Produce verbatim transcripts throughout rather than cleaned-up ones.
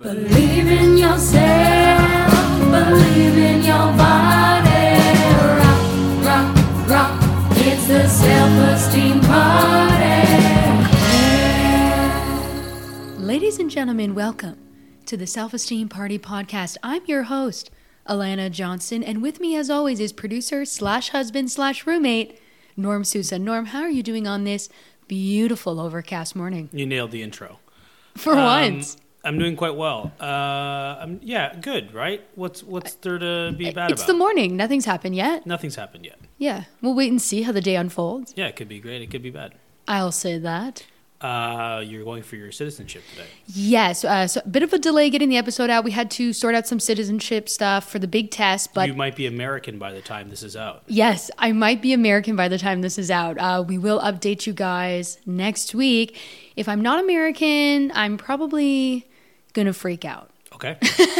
Believe in yourself, believe in your body. Rock, rock, rock, it's the self-esteem party. Yeah. Ladies and gentlemen, welcome to the Self-Esteem Party Podcast. I'm your host, Alana Johnson, and with me as always is producer slash husband slash roommate, Norm Sousa. Norm, how are you doing on this beautiful overcast morning? You nailed the intro. For um, once. I'm doing quite well. Uh, I'm, yeah, good, right? What's what's there to be bad It's about? the morning. Nothing's happened yet. Nothing's happened yet. Yeah, we'll wait and see how the day unfolds. Yeah, it could be great. It could be bad. I'll say that. Uh, you're going for your citizenship today. Yes, uh, so a bit of a delay getting the episode out. We had to sort out some citizenship stuff for the big test, but you might be American by the time this is out. yes, I might be American by the time this is out. Uh, we will update you guys next week. If I'm not American, I'm probably going to freak out. Okay.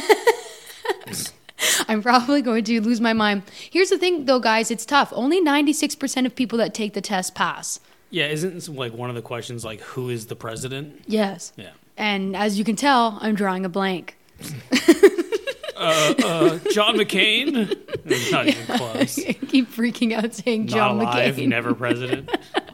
I'm probably going to lose my mind. Here's the thing, though, guys. It's tough. Only ninety-six percent of people that take the test pass. Yeah, isn't like one of the questions like who is the president? Yes. Yeah. And as you can tell, I'm drawing a blank. uh, uh, John McCain? Not even close. I keep freaking out saying Not John alive, McCain. never president.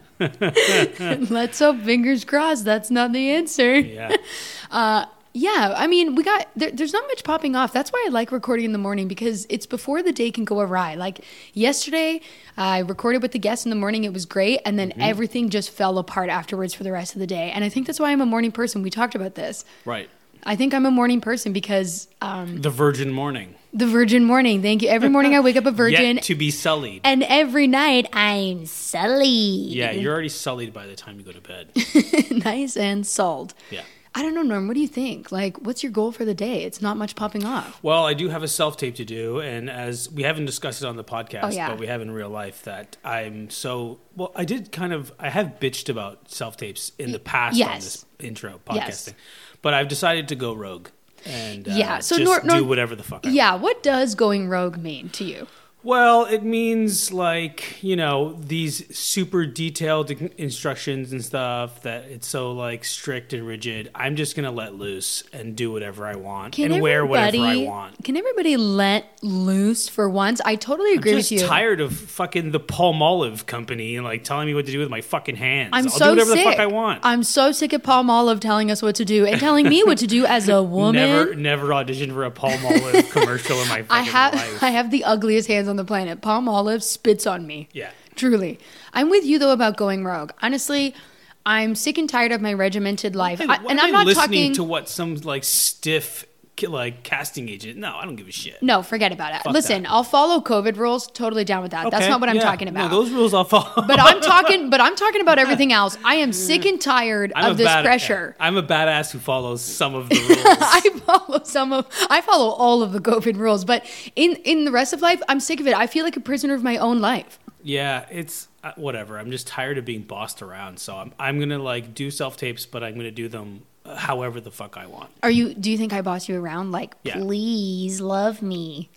Let's hope, fingers crossed, that's not the answer. Yeah. Uh, yeah, I mean, we got, there, there's not much popping off. That's why I like recording in the morning, because it's before the day can go awry. Like yesterday, I recorded with the guests in the morning. It was great. And then mm-hmm. everything just fell apart afterwards for the rest of the day. And I think that's why I'm a morning person. We talked about this. Right. I think I'm a morning person because... Um, the virgin morning. The virgin morning. Thank you. Every morning I wake up a virgin. Yet to be sullied. And every night I'm sullied. Yeah, you're already sullied by the time you go to bed. Nice and salt. Yeah. I don't know, Norm. What do you think? Like, what's your goal for the day? It's not much popping off. Well, I do have a self-tape to do, and as we haven't discussed it on the podcast, oh, yeah. but we have in real life, that I'm so... Well, I did kind of... I have bitched about self-tapes in the past yes. on this intro podcasting, yes. but I've decided to go rogue and uh, yeah, so just Nor- Nor- do whatever the fuck I Yeah, want. what does going rogue mean to you? Well, it means like, you know, these super detailed instructions and stuff that it's so like strict and rigid. I'm just going to let loose and do whatever I want can and wear whatever I want. Can everybody let loose for once? I totally agree I'm with you. just tired of fucking the Palmolive company and like telling me what to do with my fucking hands. I'm I'll so do whatever sick. the fuck I want. I'm so sick of Palmolive telling us what to do and telling me what to do as a woman. Never, never auditioned for a Palmolive commercial in my fucking I have, life. I have the ugliest hands on the planet. Palmolive spits on me. Yeah. Truly. I'm with you, though, about going rogue. Honestly, I'm sick and tired of my regimented life. Why, I, why and am I'm I not listening talking to what some like stiff like casting agent. No, I don't give a shit. No, forget about it. Fuck Listen, that. I'll follow COVID rules. Totally down with that. Okay, That's not what I'm yeah. talking about. No, those rules I'll follow. but I'm talking. But I'm talking about everything else. I am sick and tired I'm of a this bad, pressure. yeah, I'm a badass who follows some of the rules. I follow some of. I follow all of the COVID rules. But in in the rest of life, I'm sick of it. I feel like a prisoner of my own life. Yeah, it's uh, whatever. I'm just tired of being bossed around. So I'm I'm gonna like do self tapes, but I'm gonna do them however the fuck I want. Are you? Do you think I boss you around? Like, yeah. Please love me.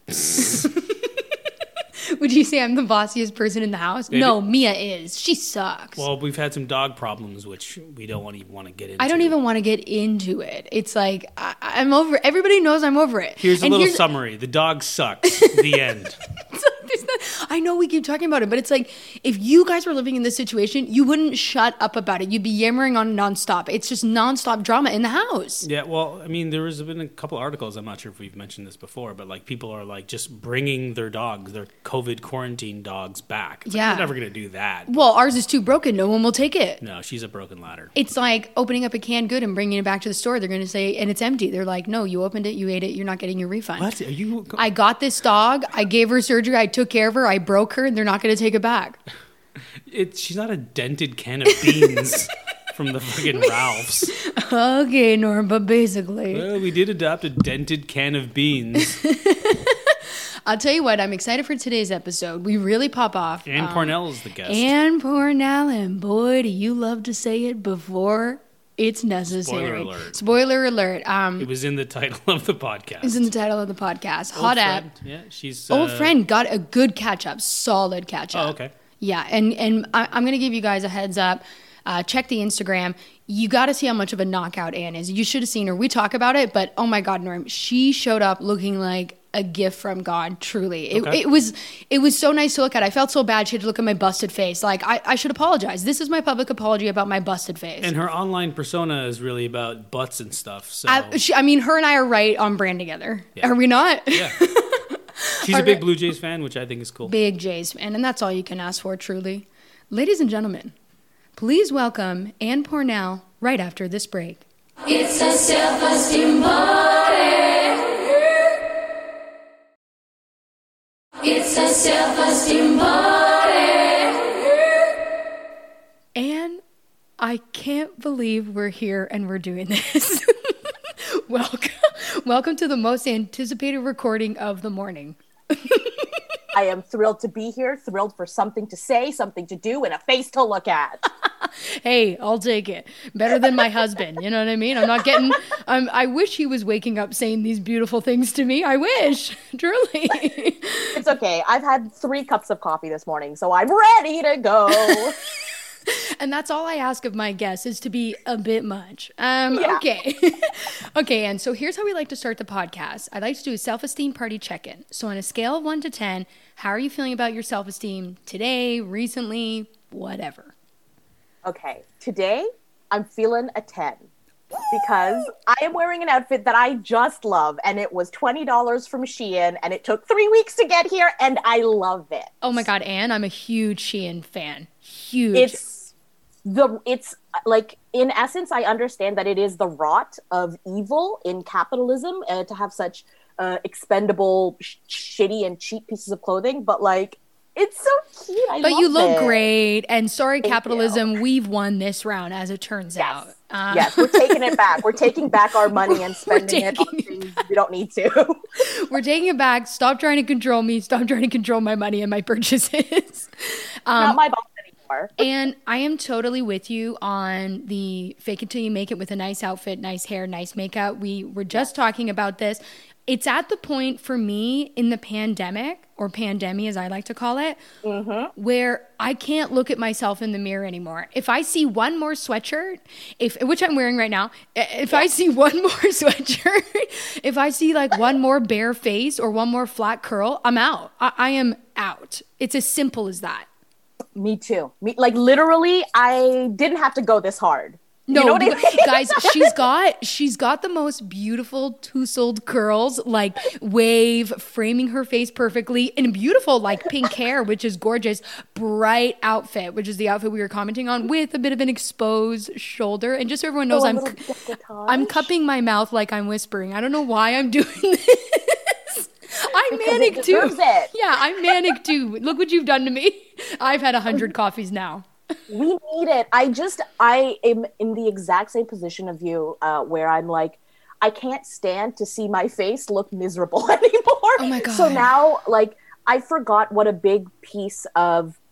Would you say I'm the bossiest person in the house? Maybe. No, Mia is. She sucks. Well, we've had some dog problems, which we don't want even want to get into. I don't even want to get into it. It's like I, I'm over. Everybody knows I'm over it. Here's a and little here's, summary: the dog sucks. The end. There's not, I know we keep talking about it, but it's like if you guys were living in this situation, you wouldn't shut up about it. You'd be yammering on nonstop. It's just nonstop drama in the house. Yeah, well, I mean, there has been a couple articles. I'm not sure if we've mentioned this before, but like people are like just bringing their dogs, their COVID quarantine dogs, back. It's yeah, like, we're never gonna do that. Well, ours is too broken. No one will take it. No, she's a broken ladder. It's like opening up a canned good and bringing it back to the store. They're going to say, and it's empty. They're like, no, you opened it, you ate it, you're not getting your refund. What are you? I got this dog. I gave her surgery. I took care of her. I broke her, and they're not going to take it back. It's she's not a dented can of beans from the fucking Ralphs. Okay, Norm, but basically, Well, we did adopt a dented can of beans. I'll tell you what. I'm excited for today's episode. We really pop off. Ann um, Pornell is the guest. Ann Pornell, and boy, do you love to say it before it's necessary. Spoiler alert. Spoiler alert. Um, It was in the title of the podcast. It's in the title of the podcast. Old Hot friend. app. Yeah, she's Old uh, friend got a good catch up, solid catch up. Oh, okay. Yeah, and and I, I'm going to give you guys a heads up. Uh, check the Instagram. You got to see how much of a knockout Anne is. You should have seen her. We talk about it, but oh my God, Norm, she showed up looking like a gift from God, truly. It, Okay. it was it was so nice to look at. I felt so bad she had to look at my busted face. Like, I, I should apologize. This is my public apology about my busted face. And her online persona is really about butts and stuff. So I, she, I mean, her and I are right on brand together. Yeah. Are we not? yeah, she's a big Blue Jays fan, which I think is cool. Big Jays fan, and that's all you can ask for, truly. Ladies and gentlemen, please welcome Anne Pornell right after this break. It's a self-esteem party. It's a self-esteem party. Anne, I can't believe we're here and we're doing this. Welcome. Welcome to the most anticipated recording of the morning. I am thrilled to be here, thrilled for something to say, something to do, and a face to look at. Hey, I'll take it. Better than my husband. You know what I mean? I'm not getting, I'm, I wish he was waking up saying these beautiful things to me. I wish, truly. It's okay. I've had three cups of coffee this morning, so I'm ready to go. And that's all I ask of my guests, is to be a bit much. Um, Yeah. Okay. Okay, and so here's how we like to start the podcast. I like to do a self-esteem party check-in. So on a scale of one to ten, how are you feeling about your self-esteem today, recently, whatever? Okay, today I'm feeling a ten because I am wearing an outfit that I just love, and it was twenty dollars from Shein, and it took three weeks to get here, and I love it. Oh my God, Anne, I'm a huge Shein fan. Huge. It's the it's like, in essence, I understand that it is the rot of evil in capitalism uh, to have such uh, expendable, sh- shitty, and cheap pieces of clothing, but like, it's so cute. I But love you look it. great, and sorry, Thank capitalism, we've won this round, as it turns out. Yes. Uh, yes, we're taking it back. We're taking back our money and spending it on taking- things we don't need to. We're taking it back. Stop trying to control me. Stop trying to control my money and my purchases. Um, Not my boss anymore. And I am totally with you on the fake it till you make it with a nice outfit, nice hair, nice makeup. We were just talking about this. It's at the point for me in the pandemic, or pandemic as I like to call it, Mm-hmm. where I can't look at myself in the mirror anymore. If I see one more sweatshirt, if which I'm wearing right now, if I see one more sweatshirt, if I see like one more bare face or one more flat curl, I'm out. I, I am out. It's as simple as that. Me too. Me, like, literally, I didn't have to go this hard. No, You know what I mean? guys, she's got she's got the most beautiful tousled curls, like wave, framing her face perfectly, and beautiful like pink hair, which is gorgeous. Bright outfit, which is the outfit we were commenting on, with a bit of an exposed shoulder. And just so everyone knows, Oh, a I'm little décolletage. I'm cupping my mouth like I'm whispering. I don't know why I'm doing this. I'm Because manic it too. deserves it. Yeah, I'm manic too. Look what you've done to me. I've had a hundred coffees now. We need it. I just, I am in the exact same position of you, uh, where I'm like, I can't stand to see my face look miserable anymore. Oh my God. So now, like, I forgot what a big piece of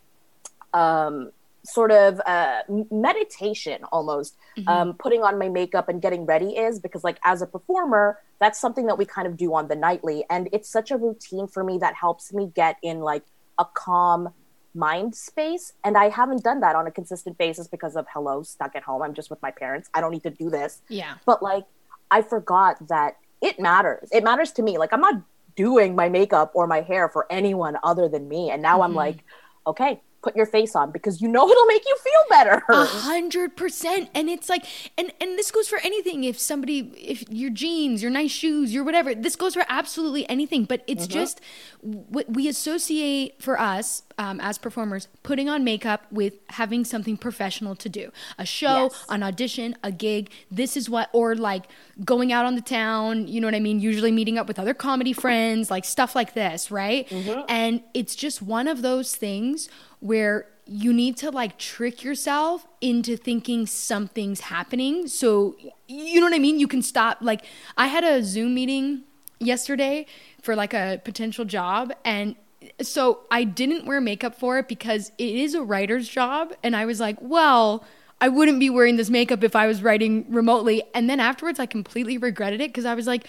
um, sort of uh, m- meditation almost, Mm-hmm. um, putting on my makeup and getting ready is, because like as a performer, that's something that we kind of do on the nightly. And it's such a routine for me that helps me get in like a calm mind space. And I haven't done that on a consistent basis because of hello, stuck at home. I'm just with my parents. I don't need to do this. Yeah. But like, I forgot that it matters. It matters to me. Like, I'm not doing my makeup or my hair for anyone other than me. And now Mm-hmm. I'm like, okay, put your face on because you know it'll make you feel better. A hundred percent. And it's like, and, and this goes for anything. If somebody, if your jeans, your nice shoes, your whatever, this goes for absolutely anything. But it's just what we associate for us um, as performers, putting on makeup with having something professional to do. A show, Yes. an audition, a gig. This is what, or like going out on the town, you know what I mean? Usually meeting up with other comedy friends, like stuff like this, right? And it's just one of those things where you need to like trick yourself into thinking something's happening. So, you know what I mean? You can stop. Like, I had a Zoom meeting yesterday for like a potential job. And so I didn't wear makeup for it because it is a writer's job. And I was like, well, I wouldn't be wearing this makeup if I was writing remotely. And then afterwards, I completely regretted it because I was like,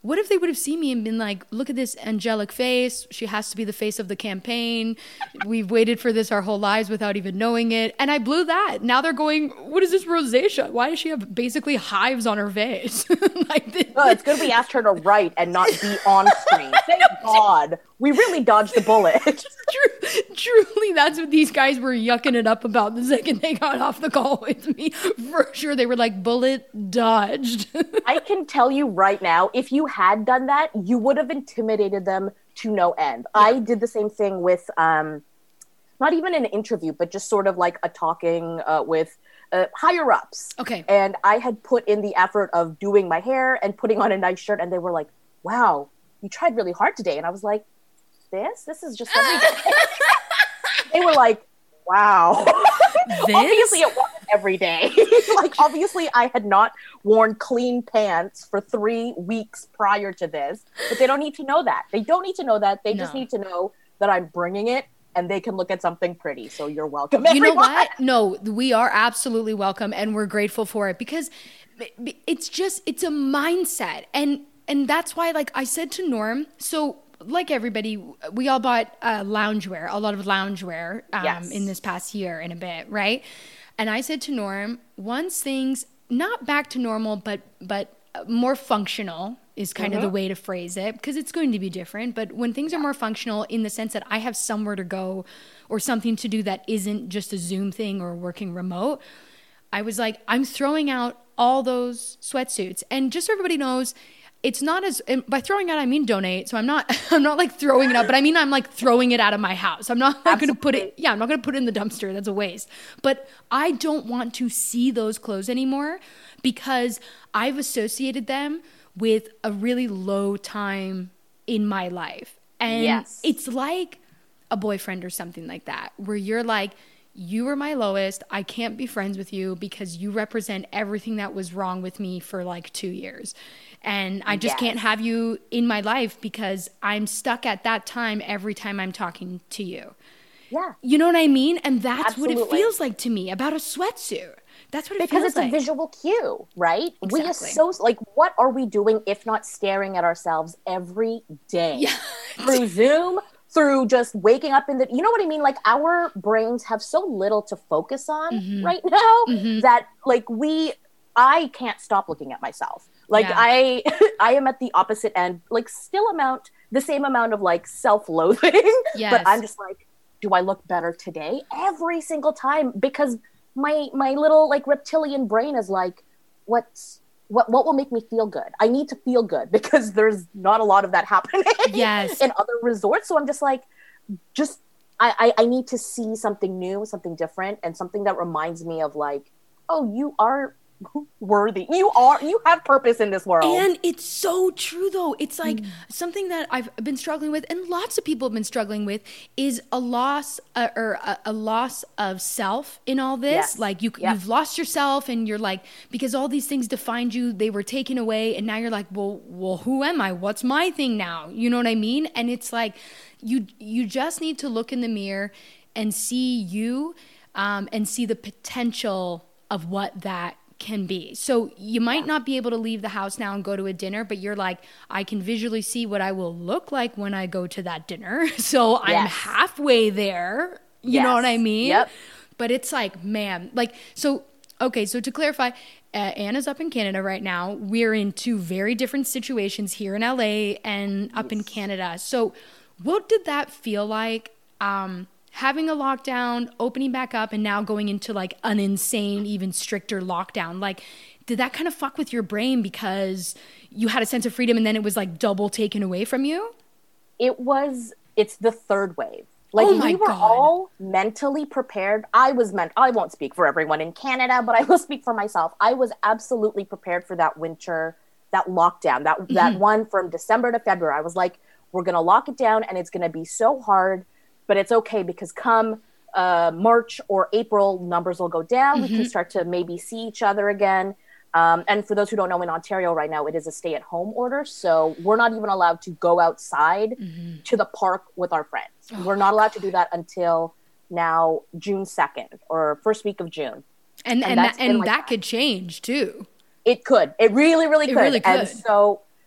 what if they would have seen me and been like, look at this angelic face. She has to be the face of the campaign. We've waited for this our whole lives without even knowing it. And I blew that. Now they're going, what is this rosacea? Why does she have basically hives on her face? Like this. Oh, it's good we asked her to write and not be on screen. Thank God. We really dodged a bullet. True, truly, that's what these guys were yucking it up about the second they got off the call with me. For sure, they were like, bullet dodged. I can tell you right now, if you had done that, you would have intimidated them to no end. Yeah. I did the same thing with, um, not even an interview, but just sort of like a talking uh, with uh, higher ups. Okay. And I had put in the effort of doing my hair and putting on a nice shirt, and they were like, wow, you tried really hard today. And I was like, this? This is just every day. They were like, wow. This? Obviously, it wasn't every day. Like, obviously, I had not worn clean pants for three weeks prior to this. But they don't need to know that. They don't need to know that. They no. just need to know that I'm bringing it, and they can look at something pretty. So you're welcome, everyone. You know what? No, we are absolutely welcome, and we're grateful for it, because it's just, it's a mindset. And and that's why, like I said to Norm, so like everybody, we all bought uh, loungewear, a lot of loungewear um, yes. in this past year and a bit, right? And I said to Norm, once things, not back to normal, but but more functional is kind mm-hmm. of the way to phrase it, because it's going to be different. But when things are more functional in the sense that I have somewhere to go or something to do that isn't just a Zoom thing or working remote, I was like, I'm throwing out all those sweatsuits. And just so everybody knows, it's not as, by throwing out, I mean donate. So I'm not, I'm not like throwing it out, but I mean, I'm like throwing it out of my house. I'm not like going to put it, yeah, I'm not going to put it in the dumpster. That's a waste. But I don't want to see those clothes anymore, because I've associated them with a really low time in my life. And yes. it's like a boyfriend or something like that, where you're like, you are my lowest. I can't be friends with you because you represent everything that was wrong with me for like two years. And I just yes. can't have you in my life because I'm stuck at that time every time I'm talking to you. Yeah. You know what I mean? And that's Absolutely. what it feels like to me about a sweatsuit. That's what it because feels it's like. a visual cue, right? Exactly. We associate, like, what are we doing if not staring at ourselves every day? Yeah. Through Zoom, through just waking up in the, you know what I mean? Like, our brains have so little to focus on mm-hmm. right now mm-hmm. that, like, we, I can't stop looking at myself. Like, yeah. I, I am at the opposite end, like, still amount, the same amount of, like, self-loathing. Yes. But I'm just like, do I look better today? Every single time, because my my little like reptilian brain is like, what's what what will make me feel good? I need to feel good, because there's not a lot of that happening yes. in other resorts. So I'm just like, just I, I I need to see something new, something different, and something that reminds me of like, oh, you are worthy. You are, you have purpose in this world. And it's so true though. It's like mm. something that I've been struggling with, and lots of people have been struggling with, is a loss uh, or a, a loss of self in all this. Yes. Like you, yep. you've lost yourself, and you're like, because all these things defined you, they were taken away, and now you're like, well, well, who am I? What's my thing now? You know what I mean? And it's like, you, you just need to look in the mirror and see you, um, and see the potential of what that can be. So you might not be able to leave the house now and go to a dinner, but you're like, I can visually see what I will look like when I go to that dinner. So yes. I'm halfway there. You yes. know what I mean? Yep. But it's like, man, like, so, okay. So to clarify, uh, Anna's up in Canada right now. We're in two very different situations here in L A and up yes. in Canada. So what did that feel like? Um, having a lockdown, opening back up, and now going into like an insane, even stricter lockdown. Like, did that kind of fuck with your brain because you had a sense of freedom and then it was like double taken away from you? It was, it's the third wave. Like, oh my we were God. all mentally prepared. I was meant, I won't speak for everyone in Canada, but I will speak for myself. I was absolutely prepared for that winter, that lockdown, that, mm-hmm. that one from December to February. I was like, we're going to lock it down and it's going to be so hard. But it's okay, because come uh, March or April, numbers will go down. Mm-hmm. We can start to maybe see each other again. Um, and for those who don't know, in Ontario right now, it is a stay-at-home order. So we're not even allowed to go outside mm-hmm. to the park with our friends. Oh, we're not allowed to do that until now June second or first week of June. And and, and that, and like that could change too. It could. It really, really it could. Really could. And so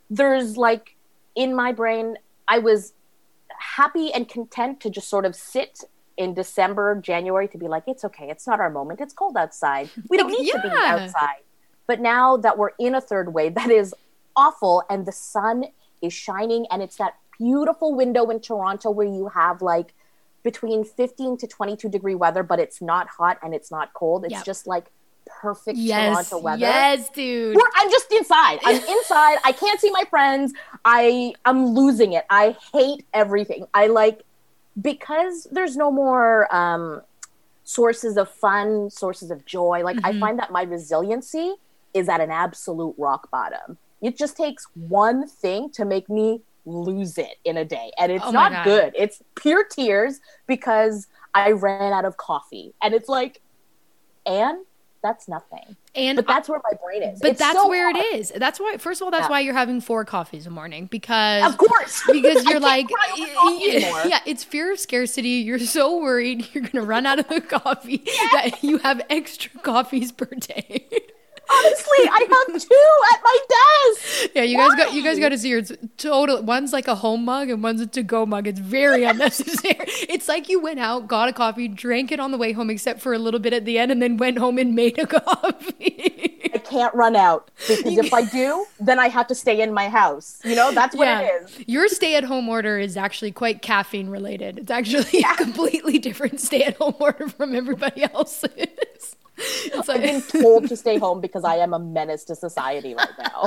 there's like in my brain, I was happy and content to just sort of sit in December, January to be like, it's okay. It's not our moment. It's cold outside. We don't need yeah. to be outside. But now that we're in a third wave, that is awful. And the sun is shining. And it's that beautiful window in Toronto where you have like between fifteen to twenty-two degree weather, but it's not hot and it's not cold. It's yep. just like perfect yes. Toronto weather. Yes, dude. We're, I'm just inside. I'm inside. I can't see my friends. I I'm losing it. I hate everything. I like because there's no more um, sources of fun, sources of joy. Like mm-hmm. I find that my resiliency is at an absolute rock bottom. It just takes one thing to make me lose it in a day, and it's oh my not God. good. It's pure tears because I ran out of coffee, and it's like, and that's nothing. And but that's where my brain is. But it's that's so where hard. it is. That's why. First of all, that's yeah. why you're having four coffees a morning because of course because you're like yeah, yeah, it's fear of scarcity. You're so worried you're gonna run out of the coffee yeah. that you have extra coffees per day. Honestly, I have two at my desk. Yeah, you Why? guys got you guys got to see her. It's total. One's like a home mug and one's a to-go mug. It's very unnecessary. It's like you went out, got a coffee, drank it on the way home, except for a little bit at the end, and then went home and made a coffee. I can't run out because if I do, then I have to stay in my house. You know, that's what yeah. it is. Your stay-at-home order is actually quite caffeine related. It's actually yeah. a completely different stay-at-home order from everybody else's. It's like, I've been told to stay home because I am a menace to society right now.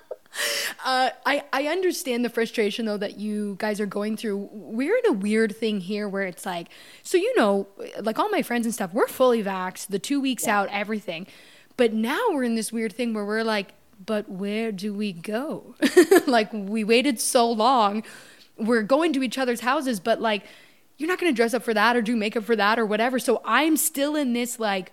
uh, I, I understand the frustration, though, that you guys are going through. We're in a weird thing here where it's like, so, you know, like all my friends and stuff, we're fully vaxxed, the two weeks yeah. out, everything. But now we're in this weird thing where we're like, but where do we go? Like, we waited so long. We're going to each other's houses, but like, you're not going to dress up for that or do makeup for that or whatever. So I'm still in this like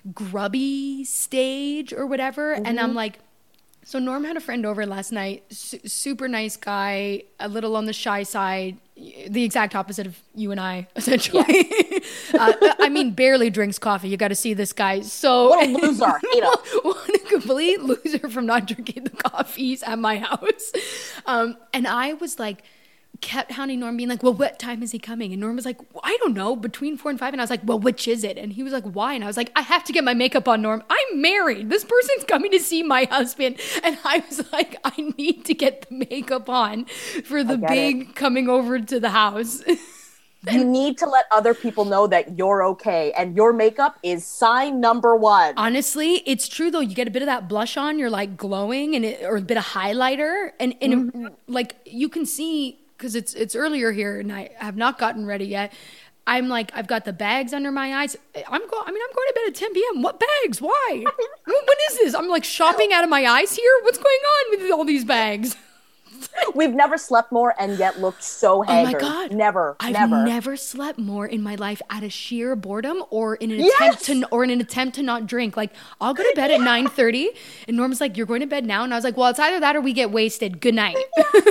grubby stage or whatever. Mm-hmm. And I'm like, so Norm had a friend over last night, su- super nice guy, a little on the shy side, the exact opposite of you and I, essentially. Yeah. uh, I mean, barely drinks coffee. You got to see this guy. So what a loser. You know. What a complete loser from not drinking the coffees at my house. Um, and I was like, kept hounding Norm, being like, well, what time is he coming? And Norm was like, well, I don't know, between four and five. And I was like, well, which is it? And he was like, why? And I was like, I have to get my makeup on, Norm. I'm married. This person's coming to see my husband. And I was like, I need to get the makeup on for the big it. coming over to the house. You need to let other people know that you're okay. And your makeup is sign number one. Honestly, it's true, though. You get a bit of that blush on, you're like glowing, and it, or a bit of highlighter. And, and mm-hmm. it, like you can see, because it's it's earlier here and I have not gotten ready yet. I'm like, I've got the bags under my eyes. I'm go. I mean, I'm going to bed at ten p.m. What bags? Why? What is this? I'm like shopping out of my eyes here. What's going on with all these bags? We've never slept more and yet looked so haggard. Oh my God. Never, I've never. never slept more in my life out of sheer boredom or in an yes! attempt to or in an attempt to not drink. Like, I'll go to bed at nine thirty and Norm's like, you're going to bed now? And I was like, well, it's either that or we get wasted. Good night.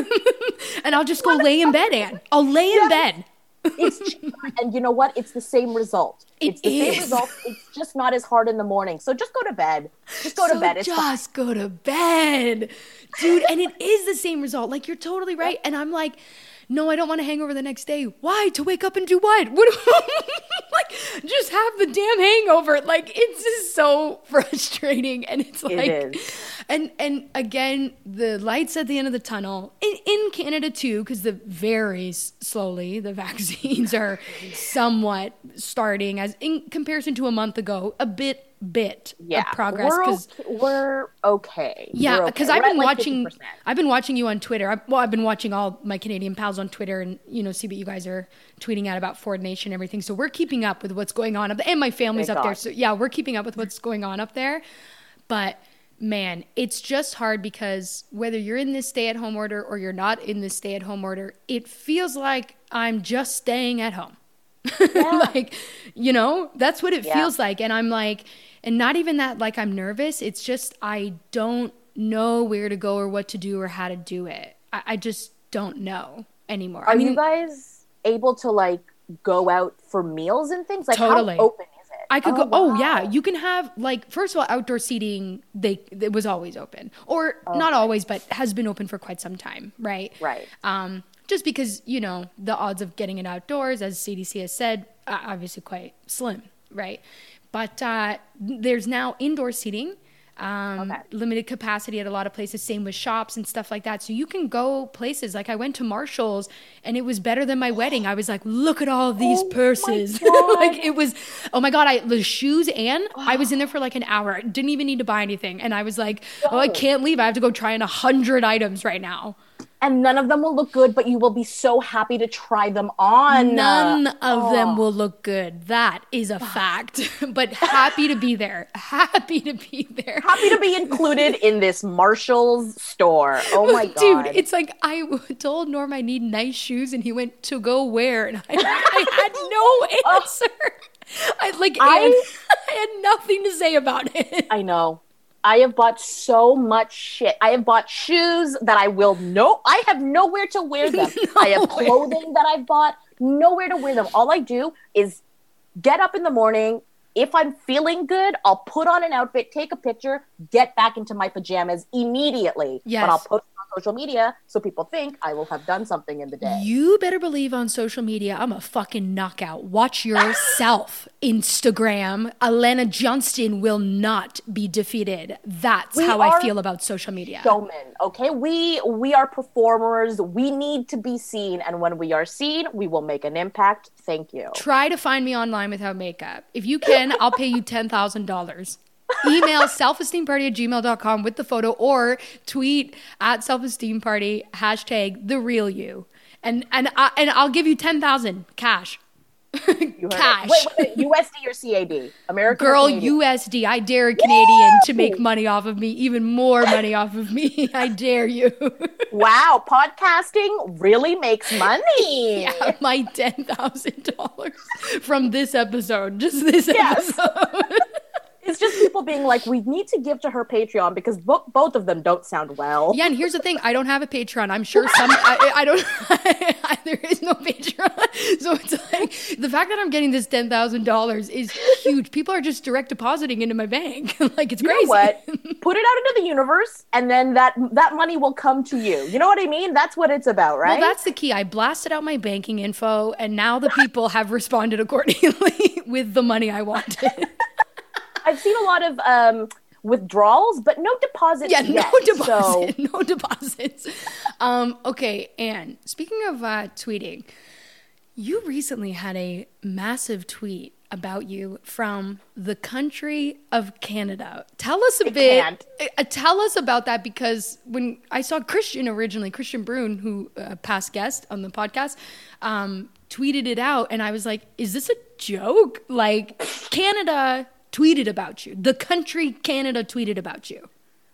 And I'll just go lay in bed, Anne. I'll lay in yes. bed. It's cheaper. And you know what? It's the same result. It it's the is. same result. It's just not as hard in the morning. So just go to bed. Just go so to bed. It's just fine. go to bed. Dude, and it is the same result. Like, you're totally right. And I'm like, no, I don't want to hang over the next day. Why? To wake up and do what? What? Like, just have the damn hangover. Like, it's just so frustrating. And it's like, it is. and and again, the lights at the end of the tunnel in, in Canada too, because the varies slowly. The vaccines are somewhat starting as in comparison to a month ago, a bit. bit yeah, of progress we're because okay. We're okay. Yeah, because okay. I've been like watching. fifty percent. I've been watching you on Twitter. I, well, I've been watching all my Canadian pals on Twitter, and you know, see what you guys are tweeting out about Ford Nation and everything. So we're keeping up with what's going on up there, and my family's Thank up God. there. So yeah, we're keeping up with what's going on up there. But man, it's just hard because whether you're in this stay-at-home order or you're not in this stay-at-home order, it feels like I'm just staying at home. Yeah. Like, you know, that's what it yeah. feels like. And I'm like, and not even that, like, I'm nervous. It's just, I don't know where to go or what to do or how to do it. I, I just don't know anymore. Are I mean, you guys able to like go out for meals and things? Like, totally. how open is it? I could Oh, go. Oh wow. yeah, you can have like first of all, outdoor seating. They it was always open, or not always, but has been open for quite some time, right? Right. Um, just because you know the odds of getting it outdoors, as C D C has said, uh, obviously quite slim, right? But uh, there's now indoor seating. Um, Okay. limited capacity at a lot of places, same with shops and stuff like that. So you can go places like I went to Marshall's and it was better than my wedding. I was like, look at all these Oh my purses. God. Like it was, oh my God, I, the shoes and I was in there for like an hour. I didn't even need to buy anything. And I was like, oh, I No. can't leave. I have to go try on a hundred items right now. And none of them will look good, but you will be so happy to try them on. None of Oh. them will look good. That is a fact. But happy to be there. Happy to be there. Happy to be included in this Marshall's store. Oh my God. Dude, it's like I told Norm I need nice shoes, and he went to go where, and I, I had no answer. I like I- I, I had nothing to say about it. I know. I have bought so much shit. I have bought shoes that I will no. I have nowhere to wear them. I have Nowhere. clothing that I've bought, nowhere to wear them. All I do is get up in the morning. If I'm feeling good, I'll put on an outfit, take a picture, get back into my pajamas immediately. Yes. But I'll post it on social media so people think I will have done something in the day. You better believe on social media, I'm a fucking knockout. Watch yourself. Instagram. Alana Johnston will not be defeated. That's We how I are feel about social media. Showmen, okay? We we are performers. We need to be seen, and when we are seen, we will make an impact. Thank you. Try to find me online without makeup. If you can, I'll pay you ten thousand dollars. Email selfesteemparty at gmail dot com with the photo, or tweet at selfesteemparty, hashtag the real you. And and, I, and I'll give you ten thousand cash. You heard Cash. it. Wait, wait, wait, U S D or C A D? American or Girl, Canadian? U S D. I dare a Canadian to Woo! make money off of me, even more money off of me. I dare you. Wow, podcasting really makes money. Yeah, my ten thousand dollars from this episode. Just this Yes. episode. It's just people being like, we need to give to her Patreon because bo- both of them don't sound well. Yeah, and here's the thing: I don't have a Patreon. I'm sure some. I, I don't. I, there is no Patreon, so it's like the fact that I'm getting this ten thousand dollars is huge. People are just direct depositing into my bank. Like it's You crazy. know what? Put it out into the universe, and then that that money will come to you. You know what I mean? That's what it's about, right? Well, that's the key. I blasted out my banking info, and now the people have responded accordingly with the money I wanted. I've seen a lot of um, withdrawals, but no deposits Yeah, yet. no deposit, So no deposits. Um, okay, Anne, speaking of uh, tweeting, you recently had a massive tweet about you from the country of Canada. Tell us a I bit. can't. Uh, tell us about that, because when I saw Christian originally, Christian Brune, who uh, past guest on the podcast, um, tweeted it out, and I was like, "Is this a joke?" Like Canada tweeted about you. The country Canada tweeted about you.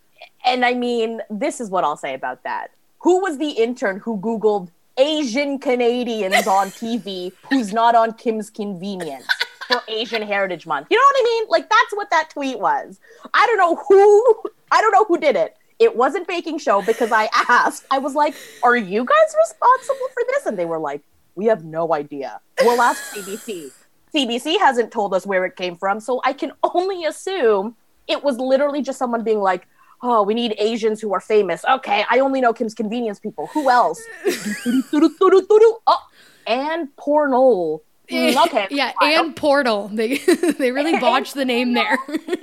And I mean, this is what I'll say about that. Who was the intern who Googled Asian Canadians on T V who's not on Kim's Convenience for Asian Heritage Month? You know what I mean? Like, that's what that tweet was. I don't know who, I don't know who did it. It wasn't Baking Show, because I asked, I was like, are you guys responsible for this? And they were like, we have no idea. We'll ask C B C. C B C hasn't told us where it came from, so I can only assume it was literally just someone being like, oh, we need Asians who are famous. Okay, I only know Kim's Convenience people. Who else? Oh, and Pornol. Mm, okay. Yeah, fine. and Portal. They they really botched the name there.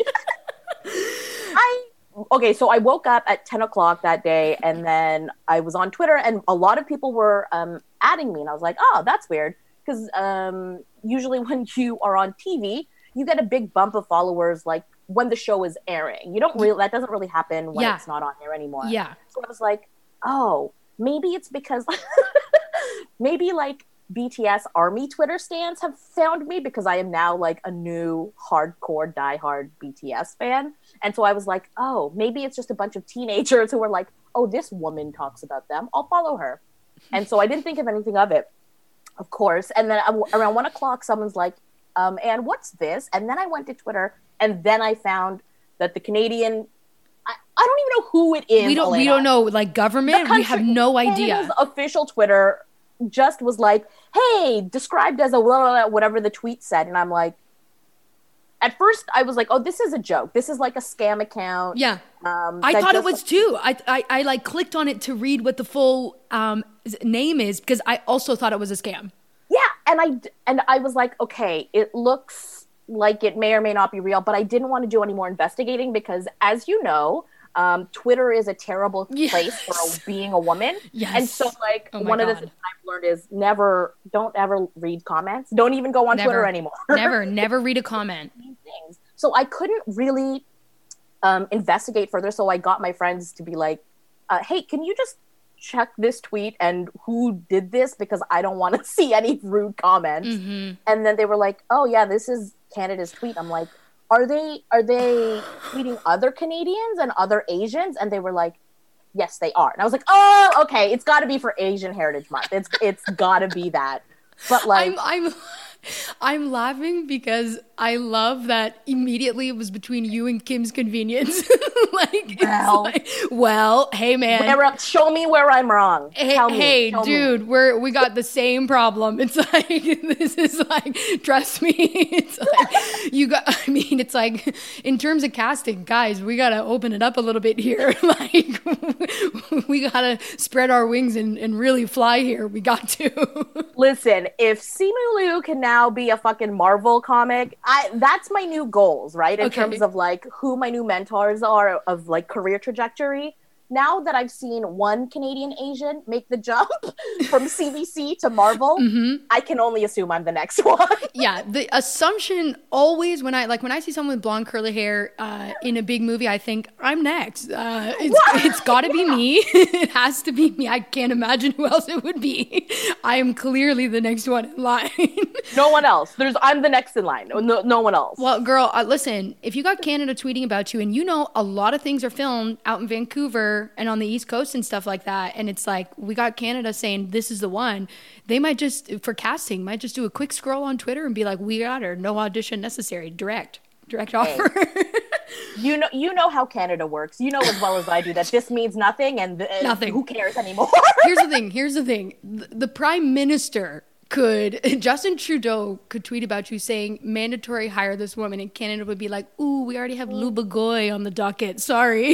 I okay, so I woke up at ten o'clock that day, and then I was on Twitter, and a lot of people were um, adding me, and I was like, oh, that's weird, because um, usually when you are on T V, you get a big bump of followers, like when the show is airing. You don't really that doesn't really happen when Yeah. it's not on air anymore. Yeah. So I was like, oh, maybe it's because maybe like B T S Army Twitter stans have found me, because I am now like a new hardcore diehard B T S fan. And so I was like, oh, maybe it's just a bunch of teenagers who were like, oh, this woman talks about them, I'll follow her. And so I didn't think of anything of it, of course. And then uh, around one o'clock, someone's like, um, and what's this? And then I went to Twitter, and then I found that the Canadian, I, I don't even know who it is. We don't we Elena. don't know, like, government. The We have no country- idea. Canada's official Twitter just was like, hey, described as a blah, blah, blah, whatever the tweet said. And I'm like, at first I was like, oh, this is a joke. This is like a scam account. Yeah. Um, I that thought it just- was too. I, I I like clicked on it to read what the full um name is because I also thought it was a scam. Yeah, and I and I was like, okay, it looks like it may or may not be real, but I didn't want to do any more investigating because, as you know, um, Twitter is a terrible Yes. place for being a woman. Yes. And so, like, Oh my one of the God. things I've learned is never, don't ever read comments. Don't even go on Never. Twitter anymore. Never, never read a comment. Things. So I couldn't really um, investigate further. So I got my friends to be like, uh, hey, can you just check this tweet and who did this? Because I don't want to see any rude comments. Mm-hmm. And then they were like, oh yeah, this is Canada's tweet. I'm like, are they are they tweeting other Canadians and other Asians? And they were like, yes, they are. And I was like, oh, okay, it's got to be for Asian Heritage Month. It's it's got to be that. But like, I'm I'm I'm laughing because I love that immediately it was between you and Kim's Convenience. like, it's Well. like, well, hey man. where, show me where I'm wrong. Hey, Tell me, hey show me. dude, we're we got the same problem. It's like this is like trust me. It's like you got I mean, it's like in terms of casting, guys, we gotta open it up a little bit here. Like we gotta spread our wings and, and really fly here. We got to. Listen, if Simu Liu can now be a fucking Marvel comic, I that's my new goals, right? In Okay. terms of like who my new mentors are of like career trajectory. Now that I've seen one Canadian Asian make the jump from C B C to Marvel, Mm-hmm. I can only assume I'm the next one. Yeah, the assumption always when I like when I see someone with blonde curly hair uh, in a big movie, I think I'm next. Uh, it's it's got to be me. It has to be me. I can't imagine who else it would be. I am clearly the next one in line. No one else. There's I'm the next in line. No, no one else. Well, girl, uh, listen. If you got Canada tweeting about you, and you know a lot of things are filmed out in Vancouver and on the East Coast and stuff like that, and it's like we got Canada saying this is the one. They might just for casting might just do a quick scroll on Twitter and be like, "We got her. No audition necessary. Direct, direct offer." You know, you know how Canada works. You know as well as I do that this means nothing, and th- Nothing. Who cares anymore? Here's the thing. Here's the thing. The, the Prime Minister could Justin Trudeau could tweet about you saying mandatory hire this woman, and Canada would be like, "Ooh, we already have Luba Goy on the docket. Sorry."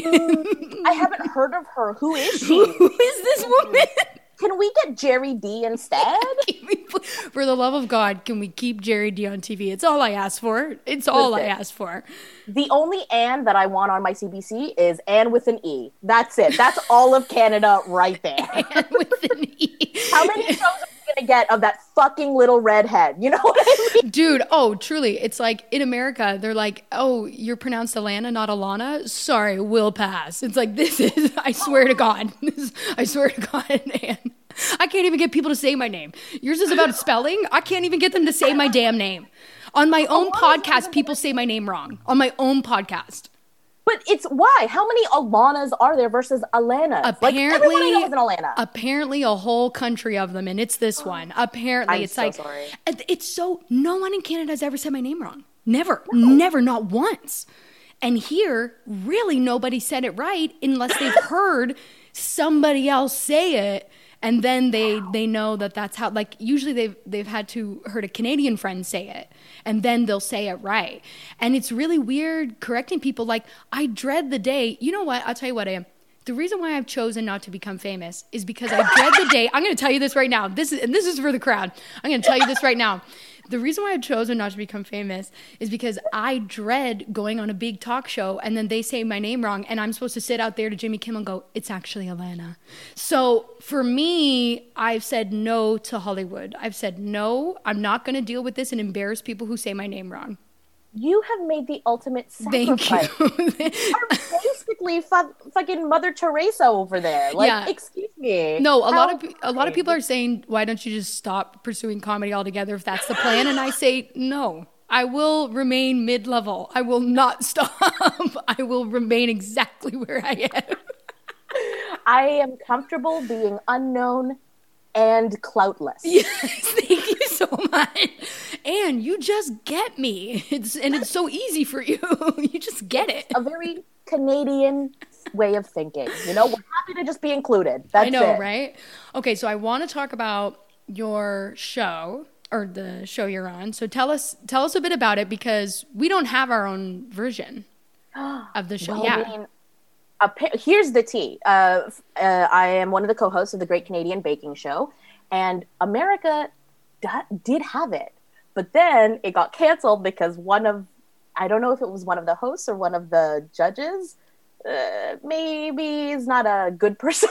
I haven't heard of her. Who is she? Who is this woman? Can we get Jerry D instead? Can we pl- For the love of God, can we keep Jerry D on T V? It's all I ask for. It's all I Listen. ask for. The only Anne that I want on my C B C is Anne with an E. That's it. That's all of Canada right there. And with an E. How many shows are we gonna get of that fucking little redhead? You know what I mean? Dude, oh, truly. It's like in America, they're like, oh, you're pronounced Alana, not Alana? Sorry, we'll pass. It's like, this is, I swear to God. This is, I swear to God, man. I can't even get people to say my name. Yours is about spelling. I can't even get them to say my damn name. On my own podcast, people say my name wrong. On my own podcast. But it's why? How many Alanas are there versus Alanas? like everyone I Apparently, know is an Alana. apparently a whole country of them, and it's this one. Apparently, I'm it's so like sorry. it- it's so no one in Canada has ever said my name wrong. Never, never, not once. And here, really, nobody said it right unless they've heard somebody else say it, and then they they know that that's how. Like usually, they've they've had to heard a Canadian friend say it, and then they'll say it right. And it's really weird correcting people. Like I dread the day. You know what? I'll tell you what I am. The reason why I've chosen not to become famous is because I dread the day. I'm going to tell you this right now. This is and this is for the crowd. I'm going to tell you this right now. The reason why I've chosen not to become famous is because I dread going on a big talk show and then they say my name wrong and I'm supposed to sit out there to Jimmy Kimmel and go, it's actually Alana. So for me, I've said no to Hollywood. I've said no, I'm not going to deal with this and embarrass people who say my name wrong. You have made the ultimate Thank sacrifice. you. You're basically fu- fucking Mother Teresa over there. Like, Yeah. excuse me. No, a How lot of pe- a lot of dare people are saying, "Why don't you just stop pursuing comedy altogether if that's the plan?" And I say, "No. I will remain mid-level. I will not stop. I will remain exactly where I am." I am comfortable being unknown and cloutless. Yes, thank you so much. And you just get me. It's and it's so easy for you. You just get it. A very Canadian way of thinking. You know, we're happy to just be included. That's I know, it. right? Okay, so I want to talk about your show. or the show you're on. So tell us tell us a bit about it because we don't have our own version of the show. Well, yeah. I mean, appa- here's the tea. Uh, f- uh, I am one of the co-hosts of the Great Canadian Baking Show, and America d- did have it, but then it got canceled because one of, I don't know if it was one of the hosts or one of the judges, uh, maybe is not a good person.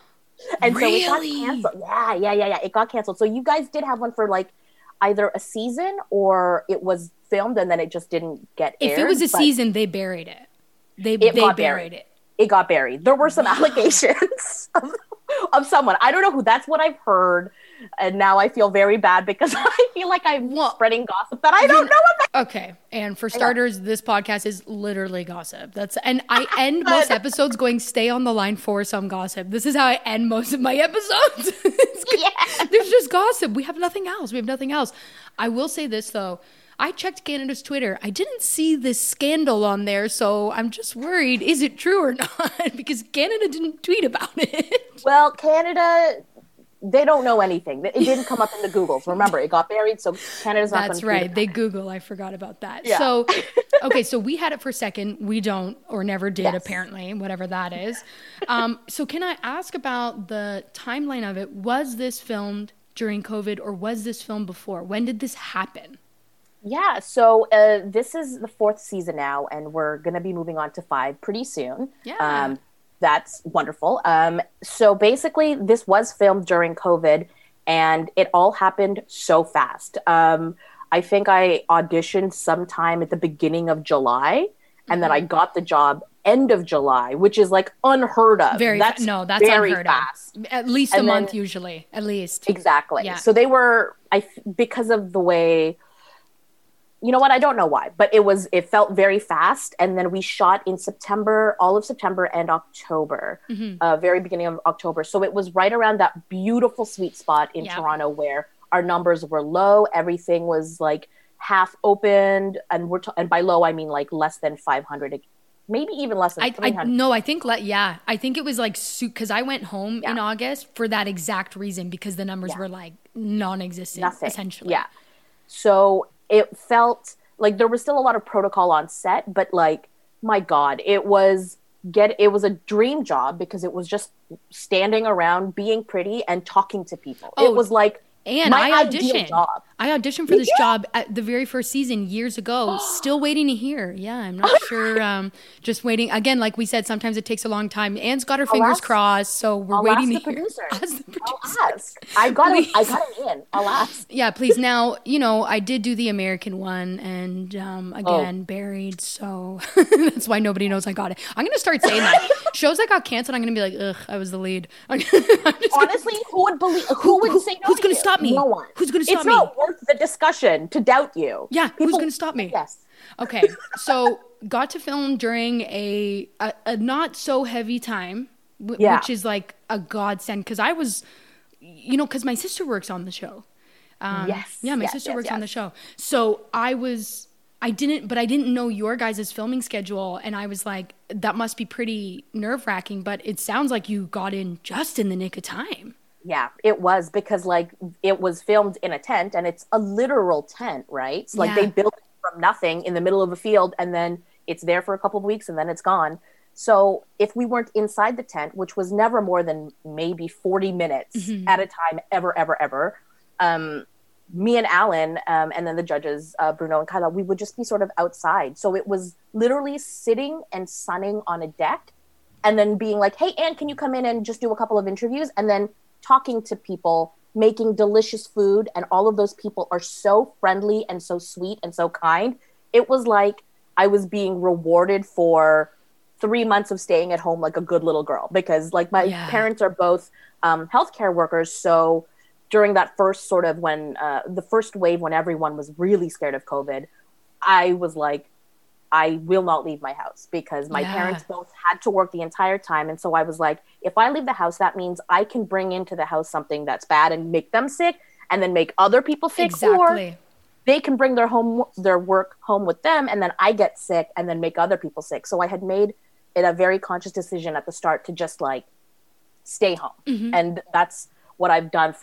And Really? so it got canceled. Yeah, yeah, yeah, yeah. It got canceled. So you guys did have one for like either a season or it was filmed and then it just didn't get aired. If it was a but season, they buried it. They It they got buried buried. it. It got buried. There were some allegations of, of someone. I don't know who. That's what I've heard. And now I feel very bad because I feel like I'm Well, spreading gossip that I don't know about. Okay, and for starters, this podcast is literally gossip. That's and I end most episodes going, "Stay on the line for some gossip." This is how I end most of my episodes. Yeah. There's just gossip. We have nothing else. We have nothing else. I will say this though. I checked Canada's Twitter. I didn't see this scandal on there, so I'm just worried. Is it true or not? Because Canada didn't tweet about it. Well, Canada, they don't know anything. It didn't come up in the Googles. Remember, it got buried, so Canada's not going to That's right. They Google. I forgot about that. Yeah. So, okay, so we had it for a second. We don't, or never did, Yes. apparently, whatever that is. Um, so, can I ask about the timeline of it? Was this filmed during COVID, or was this filmed before? When did this happen? Yeah, so uh, this is the fourth season now, and we're going to be moving on to five pretty soon. Yeah. Um, that's wonderful. Um, so basically, this was filmed during COVID, and it all happened so fast. Um, I think I auditioned sometime at the beginning of July, and then I got the job end of July, which is like unheard of. Very that's fa- no, that's very unheard fast. of. At least a And then- month, usually. At least. Exactly. Yeah. So they were, I th- because of the way, you know what? I don't know why, but it was, it felt very fast. And then we shot in September, all of September and October, Mm-hmm. uh, very beginning of October. So it was right around that beautiful sweet spot in Yeah. Toronto where our numbers were low. Everything was like half opened. And we're, t- and by low, I mean like less than five hundred, maybe even less than I, three I hundred. no, I think le- yeah, I think it was like because I went home in Yeah. August for that exact reason because the numbers Yeah. were like non-existent, Nothing. essentially. Yeah. So it felt like there was still a lot of protocol on set, but like, my God, it was get it was a dream job because it was just standing around, being pretty, and talking to people. Oh, it was like And my I ideal auditioned. job. I auditioned for this job at the very first season years ago. Still waiting to hear. Yeah, I'm not sure. Um, just waiting. Again, like we said, sometimes it takes a long time. Anne's got her fingers ask- crossed, so we're I'll waiting ask to the hear. producer. Ask the producer. I'll ask. I got it. I Please. got it in. I'll ask. Yeah, please. Now, you know, I did do the American one and um, again, Oh. buried. So that's why nobody knows I got it. I'm going to start saying that. Shows that got canceled, I'm going to be like, ugh, I was the lead. I'm just gonna- Honestly, who would believe? Who would say no? who's to gonna you? stop me? No one. Who's gonna stop it's me? It's not worth the discussion to doubt you. Yeah, who's People- going to stop me? Yes. Okay, so got to film during a a, a not so heavy time, w- Yeah. which is like a godsend because I was, you know, because my sister works on the show. Um, Yes, Yeah, my yes, sister yes, works on the yes. show. So I was, I didn't, but I didn't know your guys' filming schedule, and I was like, that must be pretty nerve wracking. But it sounds like you got in just in the nick of time. Yeah, it was because like it was filmed in a tent and it's a literal tent, right? So, like Yeah. they built it from nothing in the middle of a field and then it's there for a couple of weeks and then it's gone. So if we weren't inside the tent, which was never more than maybe forty minutes Mm-hmm. at a time, ever, ever, ever, um, me and Alan um, and then the judges, uh, Bruno and Kyla, we would just be sort of outside. So it was literally sitting and sunning on a deck and then being like, hey, Anne, can you come in and just do a couple of interviews? And then talking to people, making delicious food, and all of those people are so friendly and so sweet and so kind. It was like I was being rewarded for three months of staying at home like a good little girl because like my Yeah. parents are both um, healthcare workers. So during that first sort of when uh, the first wave, when everyone was really scared of COVID, I was like, I will not leave my house because my Yeah. parents both had to work the entire time. And so I was like, if I leave the house, that means I can bring into the house something that's bad and make them sick and then make other people sick. Or Exactly. they can bring their home, their work home with them. And then I get sick and then make other people sick. So I had made it a very conscious decision at the start to just like stay home. Mm-hmm. And that's what I've done for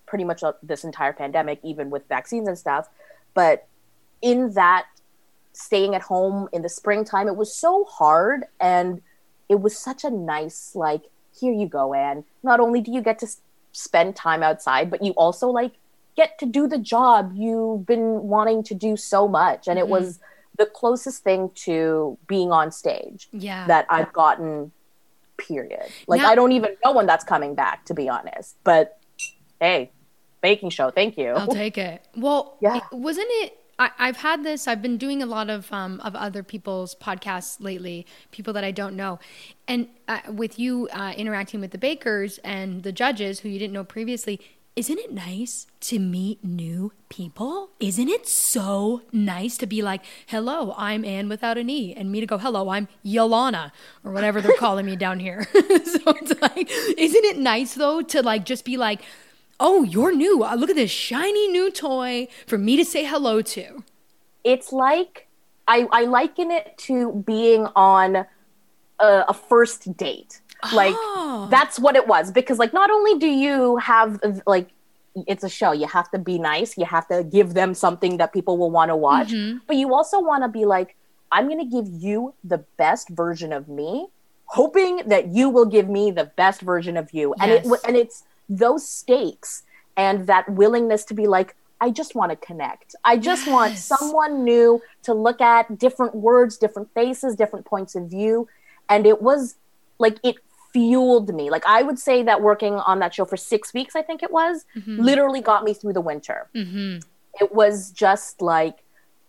pretty much uh, this entire pandemic, even with vaccines and stuff. But in that staying at home in the springtime, it was so hard. And it was such a nice, like, here you go, Anne. Not only do you get to s- spend time outside, but you also like get to do the job you've been wanting to do so much. And it Mm-hmm. was the closest thing to being on stage Yeah. that I've gotten, period. Like, Now- I don't even know when that's coming back, to be honest. But hey, baking show, thank you. I'll take it. Well, Yeah. it- wasn't it? I, I've had this. I've been doing a lot of um, of other people's podcasts lately, people that I don't know, and uh, with you uh, interacting with the bakers and the judges who you didn't know previously. Isn't it nice to meet new people? Isn't it so nice to be like, hello, I'm Anne without an E, and me to go, hello, I'm Yolana, or whatever they're calling me down here. So it's like, isn't it nice though to like just be like, oh, you're new. Uh, Look at this shiny new toy for me to say hello to. It's like, I, I liken it to being on a, a first date. Like, Oh. that's what it was. Because, like, not only do you have, like, it's a show, you have to be nice, you have to give them something that people will want to watch, Mm-hmm. but you also want to be like, I'm going to give you the best version of me, hoping that you will give me the best version of you. And it Yes. and it's those stakes and that willingness to be like, I just want to connect. I just want Yes. someone new to look at, different words, different faces, different points of view. And it was like, it fueled me. Like, I would say that working on that show for six weeks, I think it was, Mm-hmm. literally got me through the winter. It was just like,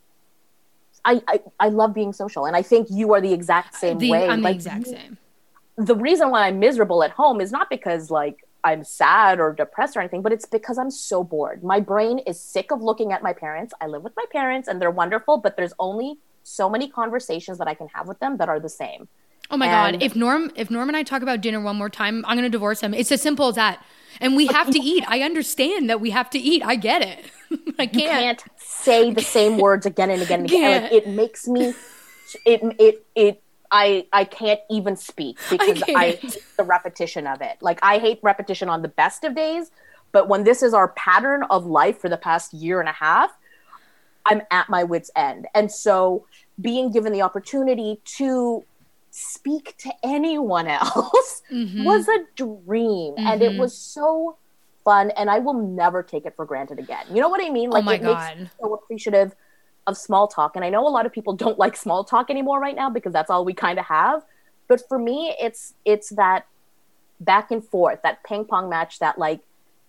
I, I, I love being social. And I think you are the exact same The- way. I'm Like, the exact you- same. the reason why I'm miserable at home is not because like I'm sad or depressed or anything, but it's because I'm so bored. My brain is sick of looking at my parents. I live with my parents and they're wonderful, but there's only so many conversations that I can have with them that are the same. Oh my And- God. If Norm if Norm and I talk about dinner one more time, I'm gonna divorce him. It's as simple as that. And we have to eat. I understand that we have to eat. I get it. I can't. You can't say the same words again and again and again. Can't. Like, it makes me it it it I I can't even speak because I, can't. hate the repetition of it. Like, I hate repetition on the best of days, but when this is our pattern of life for the past year and a half, I'm at my wit's end. And so being given the opportunity to speak to anyone else Mm-hmm. was a dream. And it was so fun. And I will never take it for granted again. You know what I mean? Like, Oh my it makes God. me so appreciative of small talk. And I know a lot of people don't like small talk anymore right now because that's all we kind of have. But for me, it's it's that back and forth, that ping pong match that like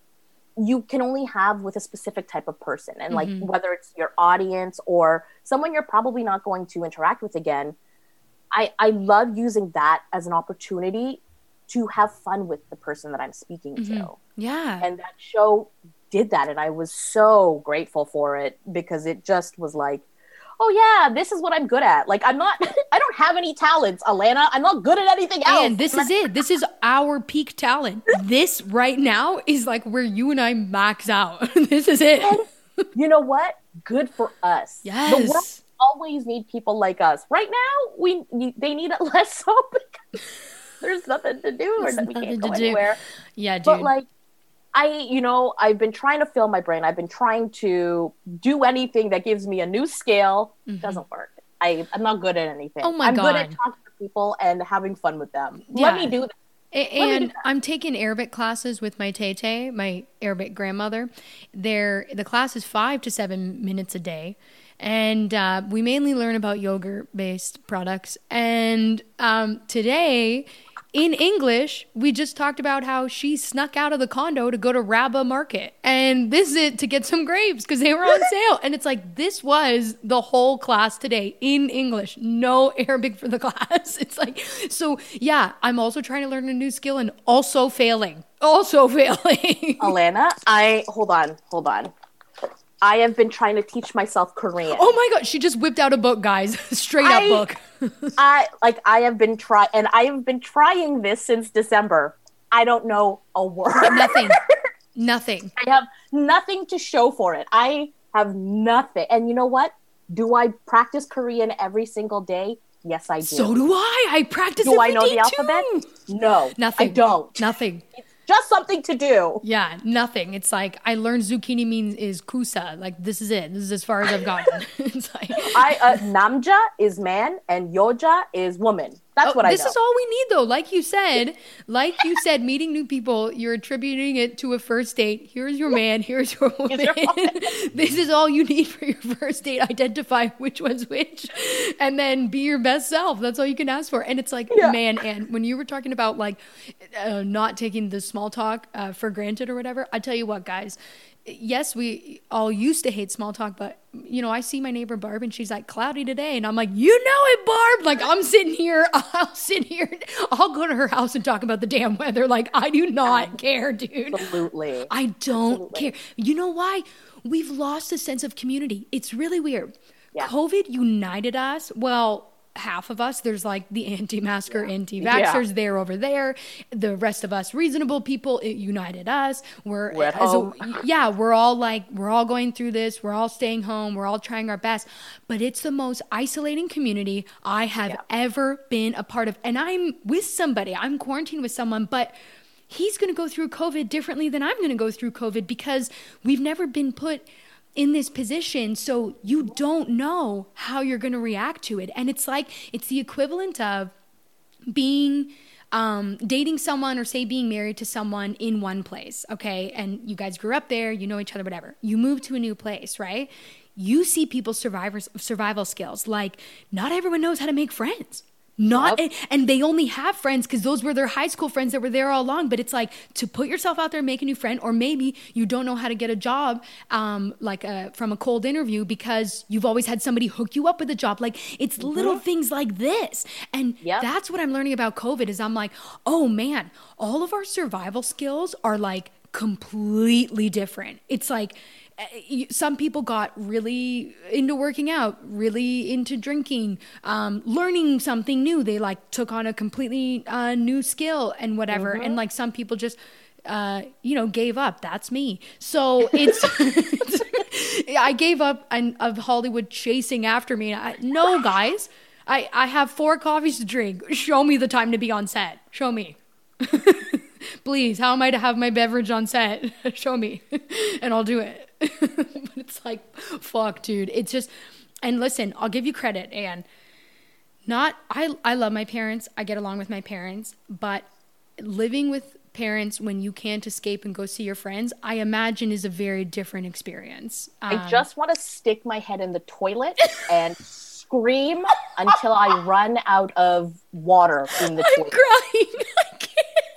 you can only have with a specific type of person. And like whether it's your audience or someone you're probably not going to interact with again, I, I love using that as an opportunity to have fun with the person that I'm speaking to. Yeah. And that show did that. And I was so grateful for it because it just was like, oh yeah, this is what I'm good at. Like, I'm not, I don't have any talents, Alana. I'm not good at anything else. And this is it. This is our peak talent. This right now is like where you and I max out. This is it. You know what? Good for us. Yes. The world always need people like us. Right now, we need, they need it less so because there's nothing to do or There's that we nothing can't go to do. anywhere. Yeah, dude. But like, I, you know, I've been trying to fill my brain. I've been trying to do anything that gives me a new skill. Doesn't work. I, I'm not good at anything. Mm-hmm. Oh my I'm good at God. talking to people and having fun with them. Yeah. Let me do that. A- And I'm taking Arabic classes with my Tete, my Arabic grandmother. They're, the class is five to seven minutes a day. And uh, we mainly learn about yogurt-based products. And um, today, in English, we just talked about how she snuck out of the condo to go to Rabba Market and visit to get some grapes because they were on sale. And it's like, this was the whole class today in English. No Arabic for the class. It's like, so yeah, I'm also trying to learn a new skill and also failing. Also failing. Alana, I, hold on, hold on. I have been trying to teach myself Korean. Oh my God, she just whipped out a book, guys. Straight up I- book. I like I have been try and I have been trying this since December. I don't know a word. Nothing. Nothing. I have nothing to show for it. I have nothing. And you know what? Do I practice Korean every single day? Yes, I do. So do I. I practice do I every know day the alphabet? too. No. Nothing. I don't. Nothing. It's just something to do. Yeah, nothing. It's like I learned zucchini means is kusa. Like this is it. This is as far as I've gotten. It's like I uh, namja is man and yoja is woman. That's oh, what I know. This is all we need though. Like you said, like you said, meeting new people, you're attributing it to a first date. Here's your man, here's your woman. your This is all you need for your first date. Identify which one's which and then be your best self. That's all you can ask for. And it's like, Yeah. man, and when you were talking about like uh, not taking the small talk uh, for granted or whatever, I tell you what, guys, yes, we all used to hate small talk, but you know, I see my neighbor Barb and she's like cloudy today. And I'm like, you know it, Barb. Like I'm sitting here, I'll sit here, I'll go to her house and talk about the damn weather. Like I do not care, dude. Absolutely. I don't Absolutely. care. You know why? We've lost a sense of community. It's really weird. Yeah. COVID united us. Well, half of us, there's like the anti-masker, anti-vaxxers, Yeah. they're over there. The rest of us reasonable people, it united us. We're, We're at as a- home. yeah, we're all like, we're all going through this. We're all staying home. We're all trying our best. But it's the most isolating community I have Yeah. ever been a part of. And I'm with somebody. I'm quarantined with someone, but he's going to go through COVID differently than I'm going to go through COVID because we've never been put in this position, so you don't know how you're going to react to it. And it's like, it's the equivalent of being, um, dating someone or say being married to someone in one place, okay? And you guys grew up there, you know each other, whatever. You move to a new place, right? You see people's survivors, survival skills. Like, not everyone knows how to make friends. Not Yep. and, and they only have friends because those were their high school friends that were there all along. But it's like to put yourself out there, make a new friend, or maybe you don't know how to get a job, um, like a, from a cold interview because you've always had somebody hook you up with a job. Like it's Mm-hmm. little things like this, and Yep. that's what I'm learning about COVID. Is I'm like, oh man, all of our survival skills are like completely different. It's like. uh, you- Some people got really into working out, really into drinking, um, learning something new. They like took on a completely uh, new skill and whatever. And like some people just, uh, you know, gave up. That's me. So it's, I gave up and of Hollywood chasing after me. I, no, guys, I, I have four coffees to drink. Show me the time to be on set. Show me. Please, how am I to have my beverage on set? Show me, and I'll do it. But it's like, fuck, dude. It's just, and listen, I'll give you credit, Anne. Not, I, I love my parents. I get along with my parents, but living with parents when you can't escape and go see your friends, I imagine is a very different experience. Um, I just want to stick my head in the toilet and scream until I run out of water in the I'm toilet. crying. I can't.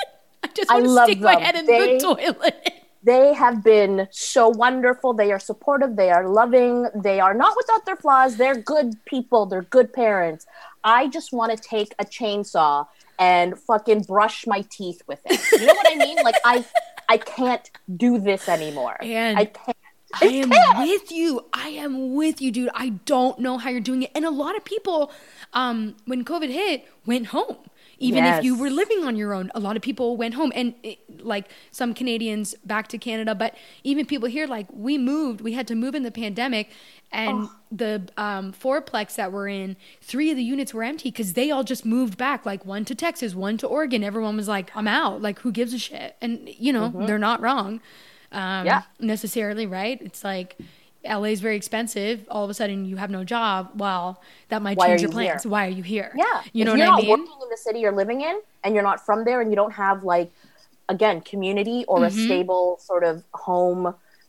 I just I want to love stick my them. head in They- the toilet. They have been so wonderful. They are supportive. They are loving. They are not without their flaws. They're good people. They're good parents. I just want to take a chainsaw and fucking brush my teeth with it. You know what I mean? Like I, I can't do this anymore. And I can't. I am with you. I am with you, dude. I don't know how you're doing it. And a lot of people, um, when COVID hit, went home. Even if you Yes. were living on your own, a lot of people went home. And it, like some Canadians back to Canada, but even people here, like we moved, we had to move in the pandemic. And the um, fourplex that we're in, three of the units were empty because they all just moved back, like one to Texas, one to Oregon. Everyone was like, I'm out. Like, who gives a shit? And, you know, they're not wrong um, Yeah. necessarily, right? It's like L A is very expensive. All of a sudden you have no job. Well, that might Why change are your you plans. here? Why are you here? Yeah. You know if what you're I not mean? working in the city you're living in and you're not from there and you don't have like, again, community or Mm-hmm. a stable sort of home,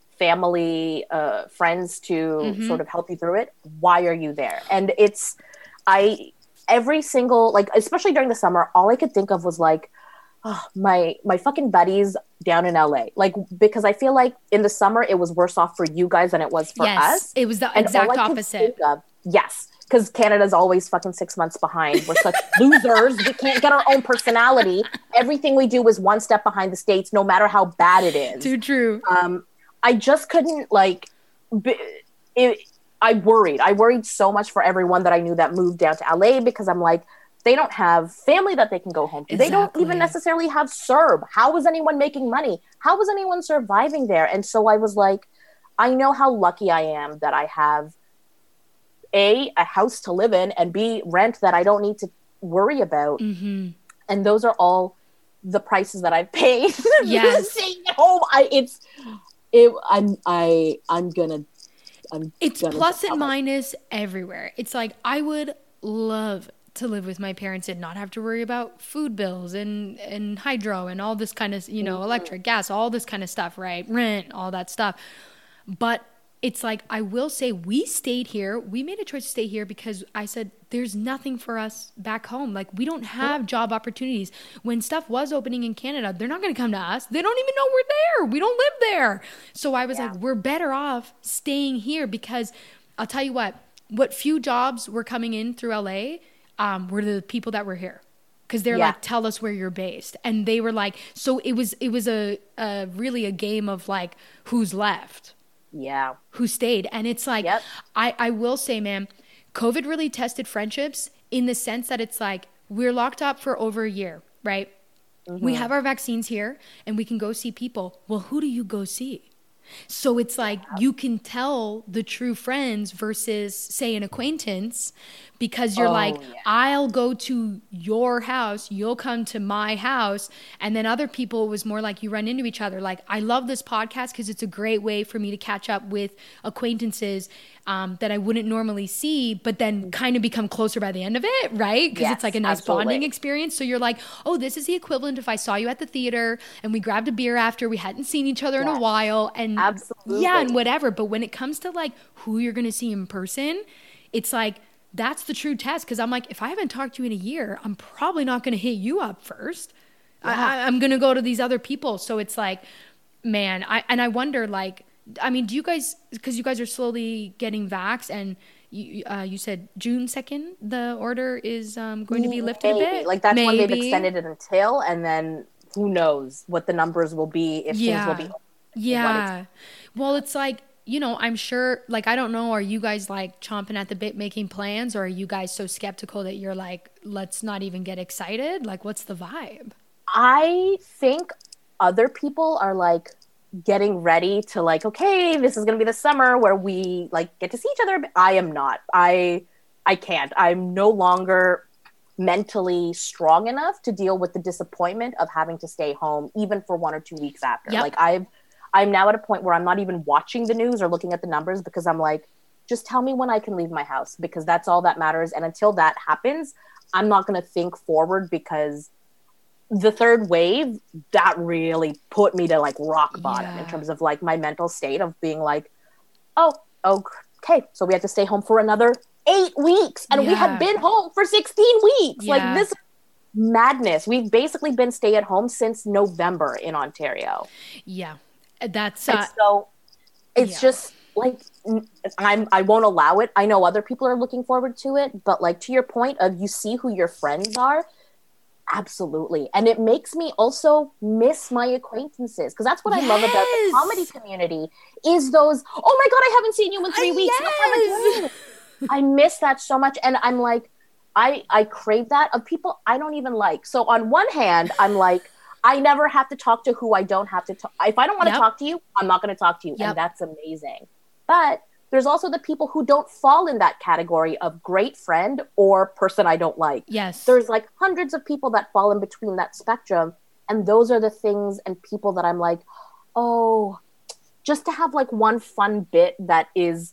family, uh, friends to Mm-hmm. sort of help you through it, why are you there? And it's, I, every single, like, especially during the summer, all I could think of was like, oh, my, my fucking buddies down in L A. Like, because I feel like in the summer it was worse off for you guys than it was for Yes, us. it was the And exact all I could opposite. think of- yes, because Canada's always fucking six months behind. We're such losers. We can't get our own personality. Everything we do is one step behind the States, no matter how bad it is. Too true. Um, I just couldn't, like, b- it, I worried. I worried so much for everyone that I knew that moved down to L A because I'm like, they don't have family that they can go home to. They don't Exactly. even necessarily have C E R B. How was anyone making money? How was anyone surviving there? And so I was like, I know how lucky I am that I have A, a house to live in, and B, rent that I don't need to worry about. Mm-hmm. And those are all the prices that I've paid. Yes. Staying at home. I it's it I'm I I'm gonna I'm It's gonna plus and tell my- minus everywhere. It's like I would love to live with my parents and not have to worry about food bills and and hydro and all this kind of, you know, electric, gas, all this kind of stuff, right? Rent, all that stuff. But it's like, I will say we stayed here. We made a choice to stay here because I said, there's nothing for us back home. Like, we don't have job opportunities. When stuff was opening in Canada, they're not going to come to us. They don't even know we're there. We don't live there. So I was Yeah. like, we're better off staying here because I'll tell you what, what few jobs were coming in through L A um, were the people that were here. Because they're Yeah. like, tell us where you're based. And they were like, so it was, it was a, a really a game of like, who's left? Yeah. Who stayed. And it's like, Yep. I, I will say, man, COVID really tested friendships in the sense that it's like, we're locked up for over a year, right? Mm-hmm. We have our vaccines here and we can go see people. Well, who do you go see? So it's like you can tell the true friends versus, say, an acquaintance because you're Oh, like, yeah. I'll go to your house, you'll come to my house. And then other people, it was more like you run into each other. Like, I love this podcast because it's a great way for me to catch up with acquaintances um, that I wouldn't normally see, but then kind of become closer by the end of it, right? Because Yes, it's like a nice absolutely. bonding experience. So you're like, oh, this is the equivalent if I saw you at the theater and we grabbed a beer after, we hadn't seen each other in a Yes. while. And Absolutely. yeah, and whatever. But when it comes to like who you're going to see in person, it's like, that's the true test. Because I'm like, if I haven't talked to you in a year, I'm probably not going to hit you up first. I, I, I'm going to go to these other people. So it's like, man, I and I wonder, like, I mean, do you guys, because you guys are slowly getting vaxxed and you, uh, you said June second, the order is um, going to be lifted Maybe. a bit? Like that's when they've Maybe. extended it until, and then who knows what the numbers will be if things will be. Yeah. Well, it's like, you know, I'm sure, like, I don't know, are you guys like chomping at the bit making plans, or are you guys so skeptical that you're like, let's not even get excited? Like, what's the vibe? I think other people are like getting ready to like, okay, this is going to be the summer where we like get to see each other. I am not. I I can't. I'm no longer mentally strong enough to deal with the disappointment of having to stay home even for one or two weeks after. Yep. Like I've I'm now at a point where I'm not even watching the news or looking at the numbers because I'm like, just tell me when I can leave my house because that's all that matters. And until that happens, I'm not going to think forward because the third wave, that really put me to like rock bottom Yeah. in terms of like my mental state of being like, oh, okay, so we have to stay home for another eight weeks. And we Yeah. had been home for sixteen weeks. Yeah. Like this madness. We've basically been stay at home since November in Ontario. Yeah. That's, And uh, so it's yeah. just like n- I'm I won't allow it. I know other people are looking forward to it, but like to your point of you see who your friends are, absolutely. And it makes me also miss my acquaintances because that's what I love about the Yes. comedy community is those, oh my God, I haven't seen you in three weeks. No, how are you doing?" I miss that so much. And I'm like, I I crave that of people I don't even like. So on one hand, I'm like, I never have to talk to who I don't have to talk. If I don't want to Yep. talk to you, I'm not going to talk to you. Yep. And that's amazing. But there's also the people who don't fall in that category of great friend or person I don't like. yes. There's like hundreds of people that fall in between that spectrum. And those are the things and people that I'm like, oh, just to have like one fun bit that is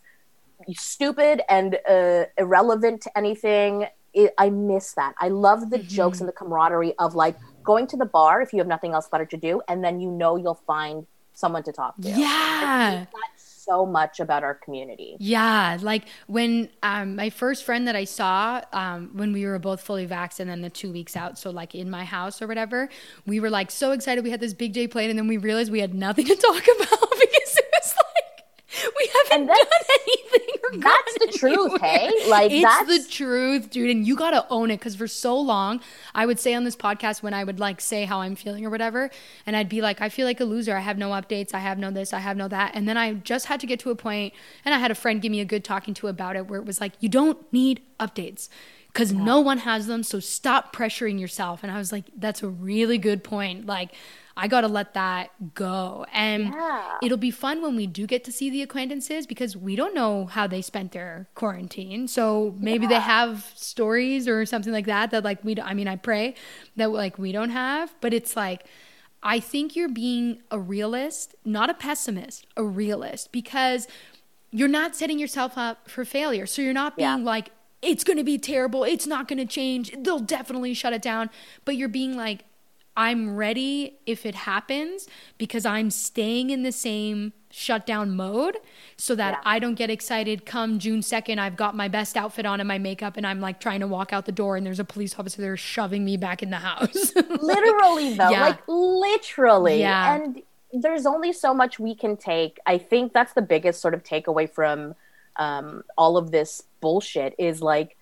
stupid and uh, irrelevant to anything. It, I miss that. I love the jokes and the camaraderie of like going to the bar if you have nothing else better to do. And then you know you'll find someone to talk to. Yeah. That's so much about our community. Yeah, like when um, my first friend that I saw um, when we were both fully vaxxed and then the two weeks out, so like in my house or whatever, we were like so excited. We had this big day planned and then we realized we had nothing to talk about because it was like we haven't And that's- done anything. Or That's gone the truth, anywhere. hey? Like, it's that's- the truth, dude. And you got to own it because for so long, I would say on this podcast when I would like say how I'm feeling or whatever, and I'd be like, I feel like a loser. I have no updates. I have no this. I have no that. And then I just had to get to a point, and I had a friend give me a good talking to about it where it was like, you don't need updates because no one has them. So stop pressuring yourself. And I was like, that's a really good point. Like, I got to let that go. And Yeah. it'll be fun when we do get to see the acquaintances because we don't know how they spent their quarantine. So maybe they have stories or something like that that like we, don't- I mean, I pray that like we don't have, but it's like, I think you're being a realist, not a pessimist, a realist, because you're not setting yourself up for failure. So you're not being Yeah. like, it's going to be terrible. It's not going to change. They'll definitely shut it down. But you're being like, I'm ready if it happens because I'm staying in the same shutdown mode so that Yeah. I don't get excited come June second. I've got my best outfit on and my makeup and I'm like trying to walk out the door and there's a police officer there shoving me back in the house. Literally, though. Yeah. Like, literally. Yeah. And there's only so much we can take. I think that's the biggest sort of takeaway from um, all of this bullshit is like,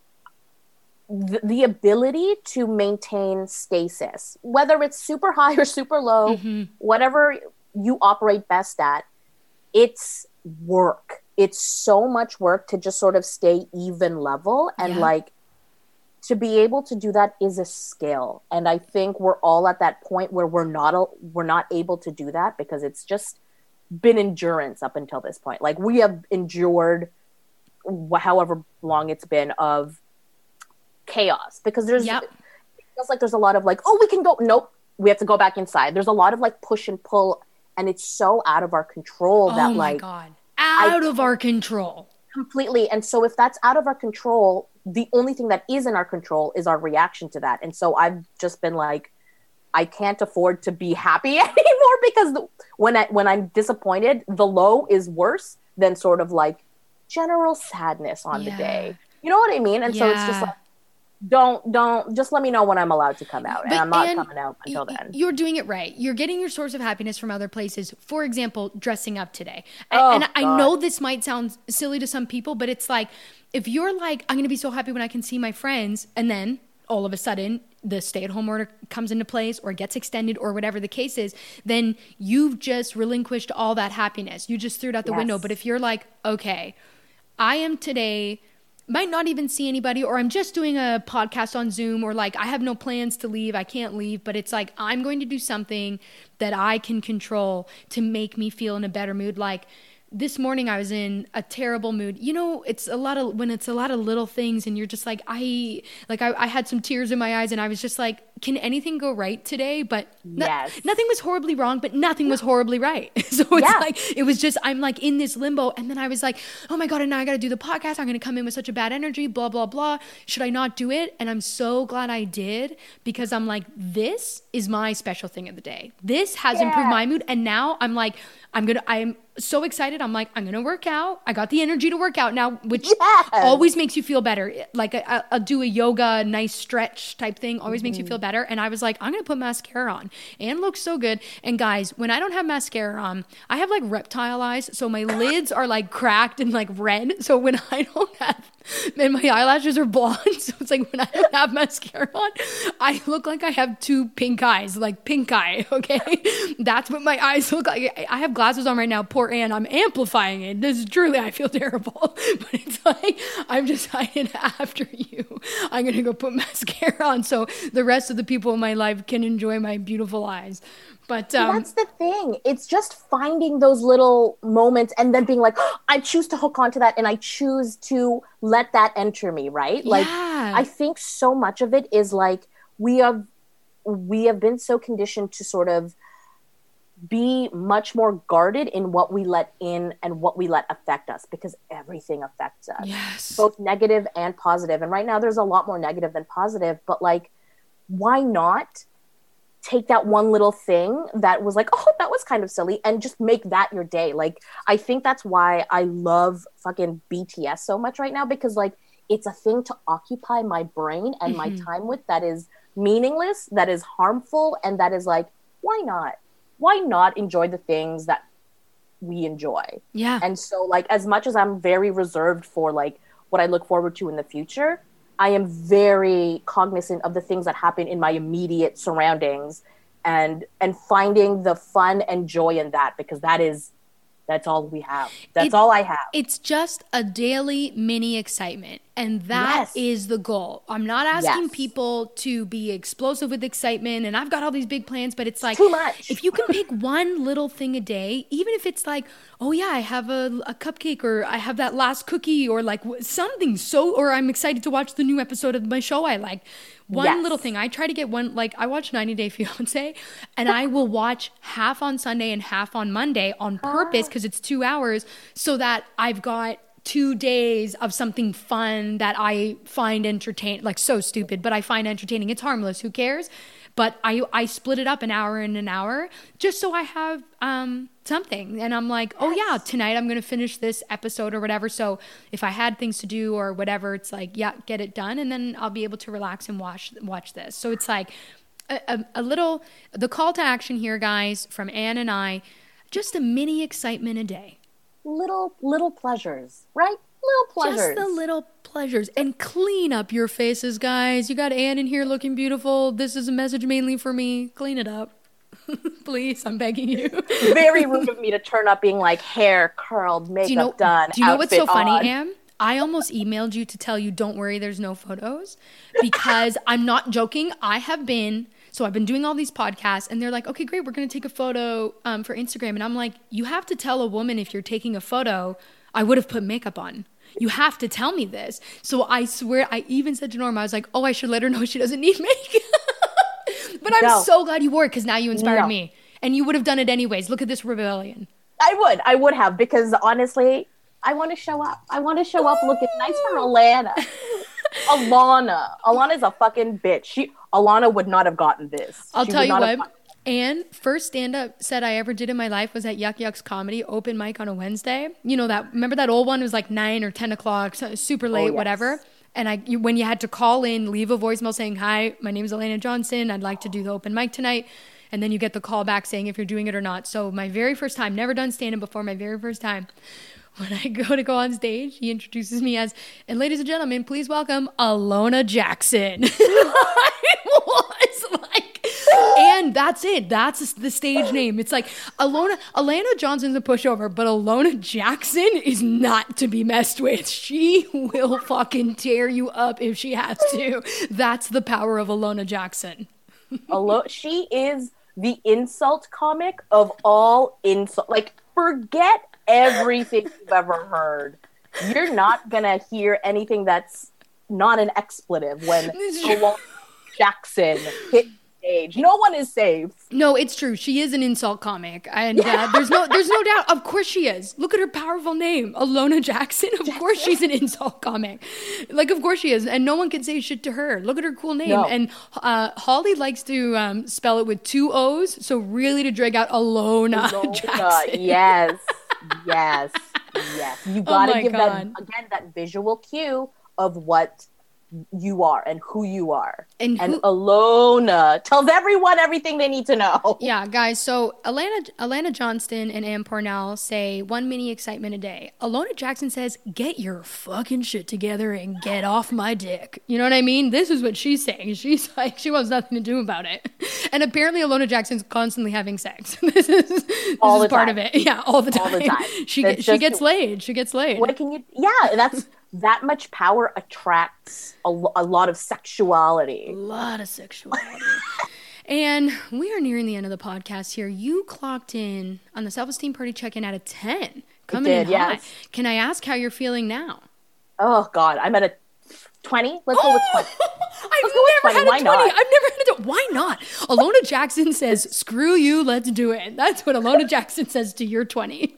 the, the ability to maintain stasis, whether it's super high or super low, Mm-hmm. whatever you operate best at, it's work. It's so much work to just sort of stay even level. And Yeah. like to be able to do that is a skill. And I think we're all at that point where we're not, a, we're not able to do that because it's just been endurance up until this point. Like we have endured wh- however long it's been of chaos because there's Yep. it feels like there's a lot of like, oh, we can go, nope, we have to go back inside. There's a lot of like push and pull and it's so out of our control that Oh my like God. Out of our control. completely. And so if that's out of our control, the only thing that is in our control is our reaction to that. And so I've just been like, I can't afford to be happy anymore because the, when I when I'm disappointed, the low is worse than sort of like general sadness on Yeah. the day. You know what I mean? And so it's just Yeah. like, don't don't just let me know when I'm allowed to come out, and But- I'm not and coming out until y- then. You're doing it right. You're getting your source of happiness from other places. For example, dressing up today. A- Oh, and I God. know this might sound silly to some people, but it's like if you're like, I'm going to be so happy when I can see my friends, and then all of a sudden the stay-at-home order comes into place or gets extended or whatever the case is, then you've just relinquished all that happiness. You just threw it out the Yes. window. But if you're like, okay, I am today might not even see anybody, or I'm just doing a podcast on Zoom, or like I have no plans to leave, I can't leave, but it's like I'm going to do something that I can control to make me feel in a better mood. Like this morning I was in a terrible mood. You know, it's a lot of when it's a lot of little things and you're just like, I like I, I had some tears in my eyes and I was just like, can anything go right today? But no- Yes. nothing was horribly wrong, but nothing was horribly right. So it's Yeah. like it was just I'm like in this limbo, and then I was like, oh my God, and now I gotta do the podcast. I'm gonna come in with such a bad energy, blah, blah, blah. Should I not do it? And I'm so glad I did because I'm like, this is my special thing of the day. This has improved Yeah. my mood. And now I'm like, I'm gonna I'm so excited. I'm like, I'm gonna work out. I got the energy to work out now, which Yes. always makes you feel better. Like I, I- I'll do a yoga, nice stretch type thing, always makes you feel better. And I was like, I'm gonna put mascara on and look so good. And guys, when I don't have mascara on, I have like reptile eyes, so my lids are like cracked and like red. So when I don't have, and my eyelashes are blonde, so it's like when I don't have mascara on, I look like I have two pink eyes, like pink eye. Okay, that's what my eyes look like. I have glasses on right now. Poor Anne, I'm amplifying it. This is truly, I feel terrible, but it's like I'm just hiding after you. I'm gonna go put mascara on so the rest of the people in my life can enjoy my beautiful eyes. But um, That's the thing. It's just finding those little moments and then being like, "Oh, I choose to hook onto that and I choose to let that enter me, right? Like Yeah. I think so much of it is like we have we have been so conditioned to sort of be much more guarded in what we let in and what we let affect us because everything affects us. yes, Both negative and positive. And right now there's a lot more negative than positive, but like why not take that one little thing that was like, oh, that was kind of silly and just make that your day. Like, I think that's why I love fucking B T S so much right now because like it's a thing to occupy my brain and my time with that is meaningless, that is harmful, and that is like, why not? Why not enjoy the things that we enjoy? yeah, And so like as much as I'm very reserved for like what I look forward to in the future, I am very cognizant of the things that happen in my immediate surroundings and and finding the fun and joy in that because that is That's all we have. That's It- all I have. It's just a daily mini excitement. And that Yes. is the goal. I'm not asking Yes. people to be explosive with excitement and I've got all these big plans, but it's like too much. if you can pick one little thing a day, even if it's like, oh yeah, I have a, a cupcake or I have that last cookie or like w- something so, or I'm excited to watch the new episode of my show I like. One Yes. little thing. I try to get one, like I watch ninety Day Fiance and I will watch half on Sunday and half on Monday on purpose because it's two hours so that I've got two days of something fun that I find entertaining, like so stupid, but I find entertaining. It's harmless. Who cares? But I, I split it up an hour and an hour just so I have um, something. And I'm like, oh yeah, tonight I'm going to finish this episode or whatever. So if I had things to do or whatever, it's like, yeah, get it done. And then I'll be able to relax and watch, watch this. So it's like a, a, a little, the call to action here, guys, from Anne and I, just a mini excitement a day. little little pleasures, right? Little pleasures. Just the little pleasures. And clean up your faces, guys. You got Anne in here looking beautiful. This is a message mainly for me. Clean it up. Please, I'm begging you. Very rude of me to turn up being like hair curled, makeup Do you know, done. do you know what's so outfit funny, on. Anne? I almost emailed you to tell you, don't worry, there's no photos. Because I'm not joking. I have been... So I've been doing all these podcasts and they're like, okay, great, we're going to take a photo um, for Instagram. And I'm like, you have to tell a woman if you're taking a photo, I would have put makeup on. You have to tell me this. So I swear, I even said to Norma, I was like, oh, I should let her know she doesn't need makeup. But I'm No. so glad you wore it because now you inspired No. me. And you would have done it anyways. Look at this rebellion. I would. I would have because honestly, I want to show up. I want to show up looking nice for Alana. Alana. Alana's a fucking bitch. She Alana would not have gotten this. I'll She tell would you not have what. gotten- And first stand-up set I ever did in my life was at Yuck Yuck's Comedy open mic on a Wednesday. You know that? Remember that old one? It was like nine or ten o'clock, so super late, yes. whatever. And I, you, when you had to call in, leave a voicemail saying, "Hi, my name is Elena Johnson. I'd like to do the open mic tonight." And then you get the call back saying if you're doing it or not. So my very first time, never done stand-up before, my very first time. When I go to go on stage, he introduces me as, and ladies and gentlemen, please welcome Alona Jackson. I was like, and that's it. That's the stage name. It's like Alona, Alana Johnson's a pushover, but Alona Jackson is not to be messed with. She will fucking tear you up if she has to. That's the power of Alona Jackson. Alo- she is the insult comic of all insult. Like, forget everything you've ever heard. You're not gonna hear anything that's not an expletive when Alana Jackson hit stage. No one is safe. No, it's true. She is an insult comic, and uh, there's no, there's no doubt. Of course she is. Look at her powerful name, Alona Jackson. Of Jackson. course she's an insult comic. Like, of course she is, and no one can say shit to her. Look at her cool name. No. And uh, Holly likes to um, spell it with two O's, so really to drag out Alona, Alona, Jackson. yes, yes, yes. You gotta my give God. that again that visual cue of what you are and who you are. And And who- Alona tells everyone everything they need to know. Yeah, guys. So Alana, Alana Johnston and Ann Pornell say one mini excitement a day. Alona Jackson says, "Get your fucking shit together and get off my dick." You know what I mean? This is what she's saying. She's like, she wants nothing to do about it. And apparently, Alona Jackson's constantly having sex. This is this All is the part time. of it. Yeah, all the time. All the time. She That's get, she just- gets laid. She gets laid. What can you? Yeah, that's that much power attracts a, lo- a lot of sexuality. A lot of sexuality. And we are nearing the end of the podcast here. You clocked in on the self-esteem party check-in out of ten. Coming did, in hot. yes. Can I ask how you're feeling now? Oh God, I'm at a twenty. Let's go with twenty. I've Let's go with never had twenty. Why a twenty. not? I've never had a twenty. Why not? Alona Jackson says, "Screw you, let's do it." That's what Alona Jackson says to your twenty.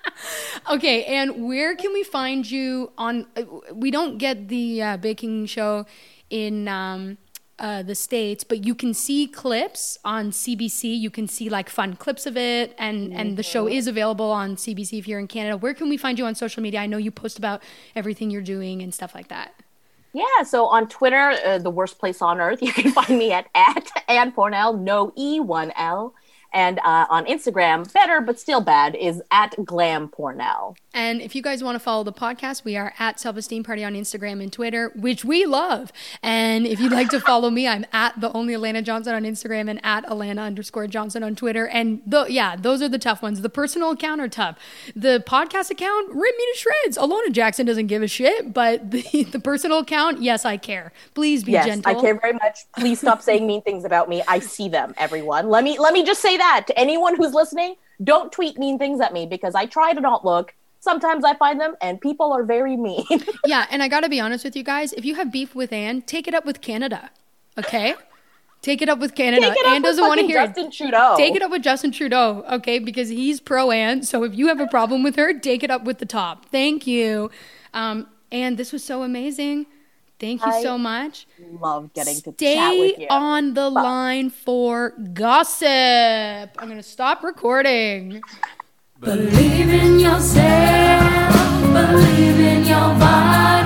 Okay, and where can we find you on? Uh, we don't get the uh, baking show in um, uh, the States, but you can see clips on C B C. You can see like fun clips of it, and and the show is available on C B C if you're in Canada. Where can we find you on social media? I know you post about everything you're doing and stuff like that. Yeah, so on Twitter, uh, the worst place on earth, you can find me at at Ann Pornell, no E, one L. And uh, on Instagram, better but still bad, is at Glam Pornell. And if you guys want to follow the podcast, we are at Self Esteem Party on Instagram and Twitter, which we love. And if you'd like to follow me, I'm at the only Alana Johnson on Instagram and at Alana underscore Johnson on Twitter. And the, yeah, those are the tough ones. The personal account are tough. The podcast account, rip me to shreds. Alana Jackson doesn't give a shit, but the, the personal account, yes, I care. Please be yes, gentle. I care very much. Please stop saying mean things about me. I see them, everyone. Let me let me just say that to anyone who's listening. Don't tweet mean things at me because I try to not look. Sometimes I find them and people are very mean. Yeah, and I got to be honest with you guys. If you have beef with Anne, take it up with Canada, okay? Take it up with Canada. Take it up Anne with doesn't want to hear Justin it. Trudeau. Take it up with Justin Trudeau, okay? Because he's pro Anne. So if you have a problem with her, take it up with the top. Thank you. Um, Anne, this was so amazing. Thank you I so much. Love getting to Stay chat with you. on the Bye. line for gossip. I'm going to stop recording. Believe in yourself, believe in your vibe.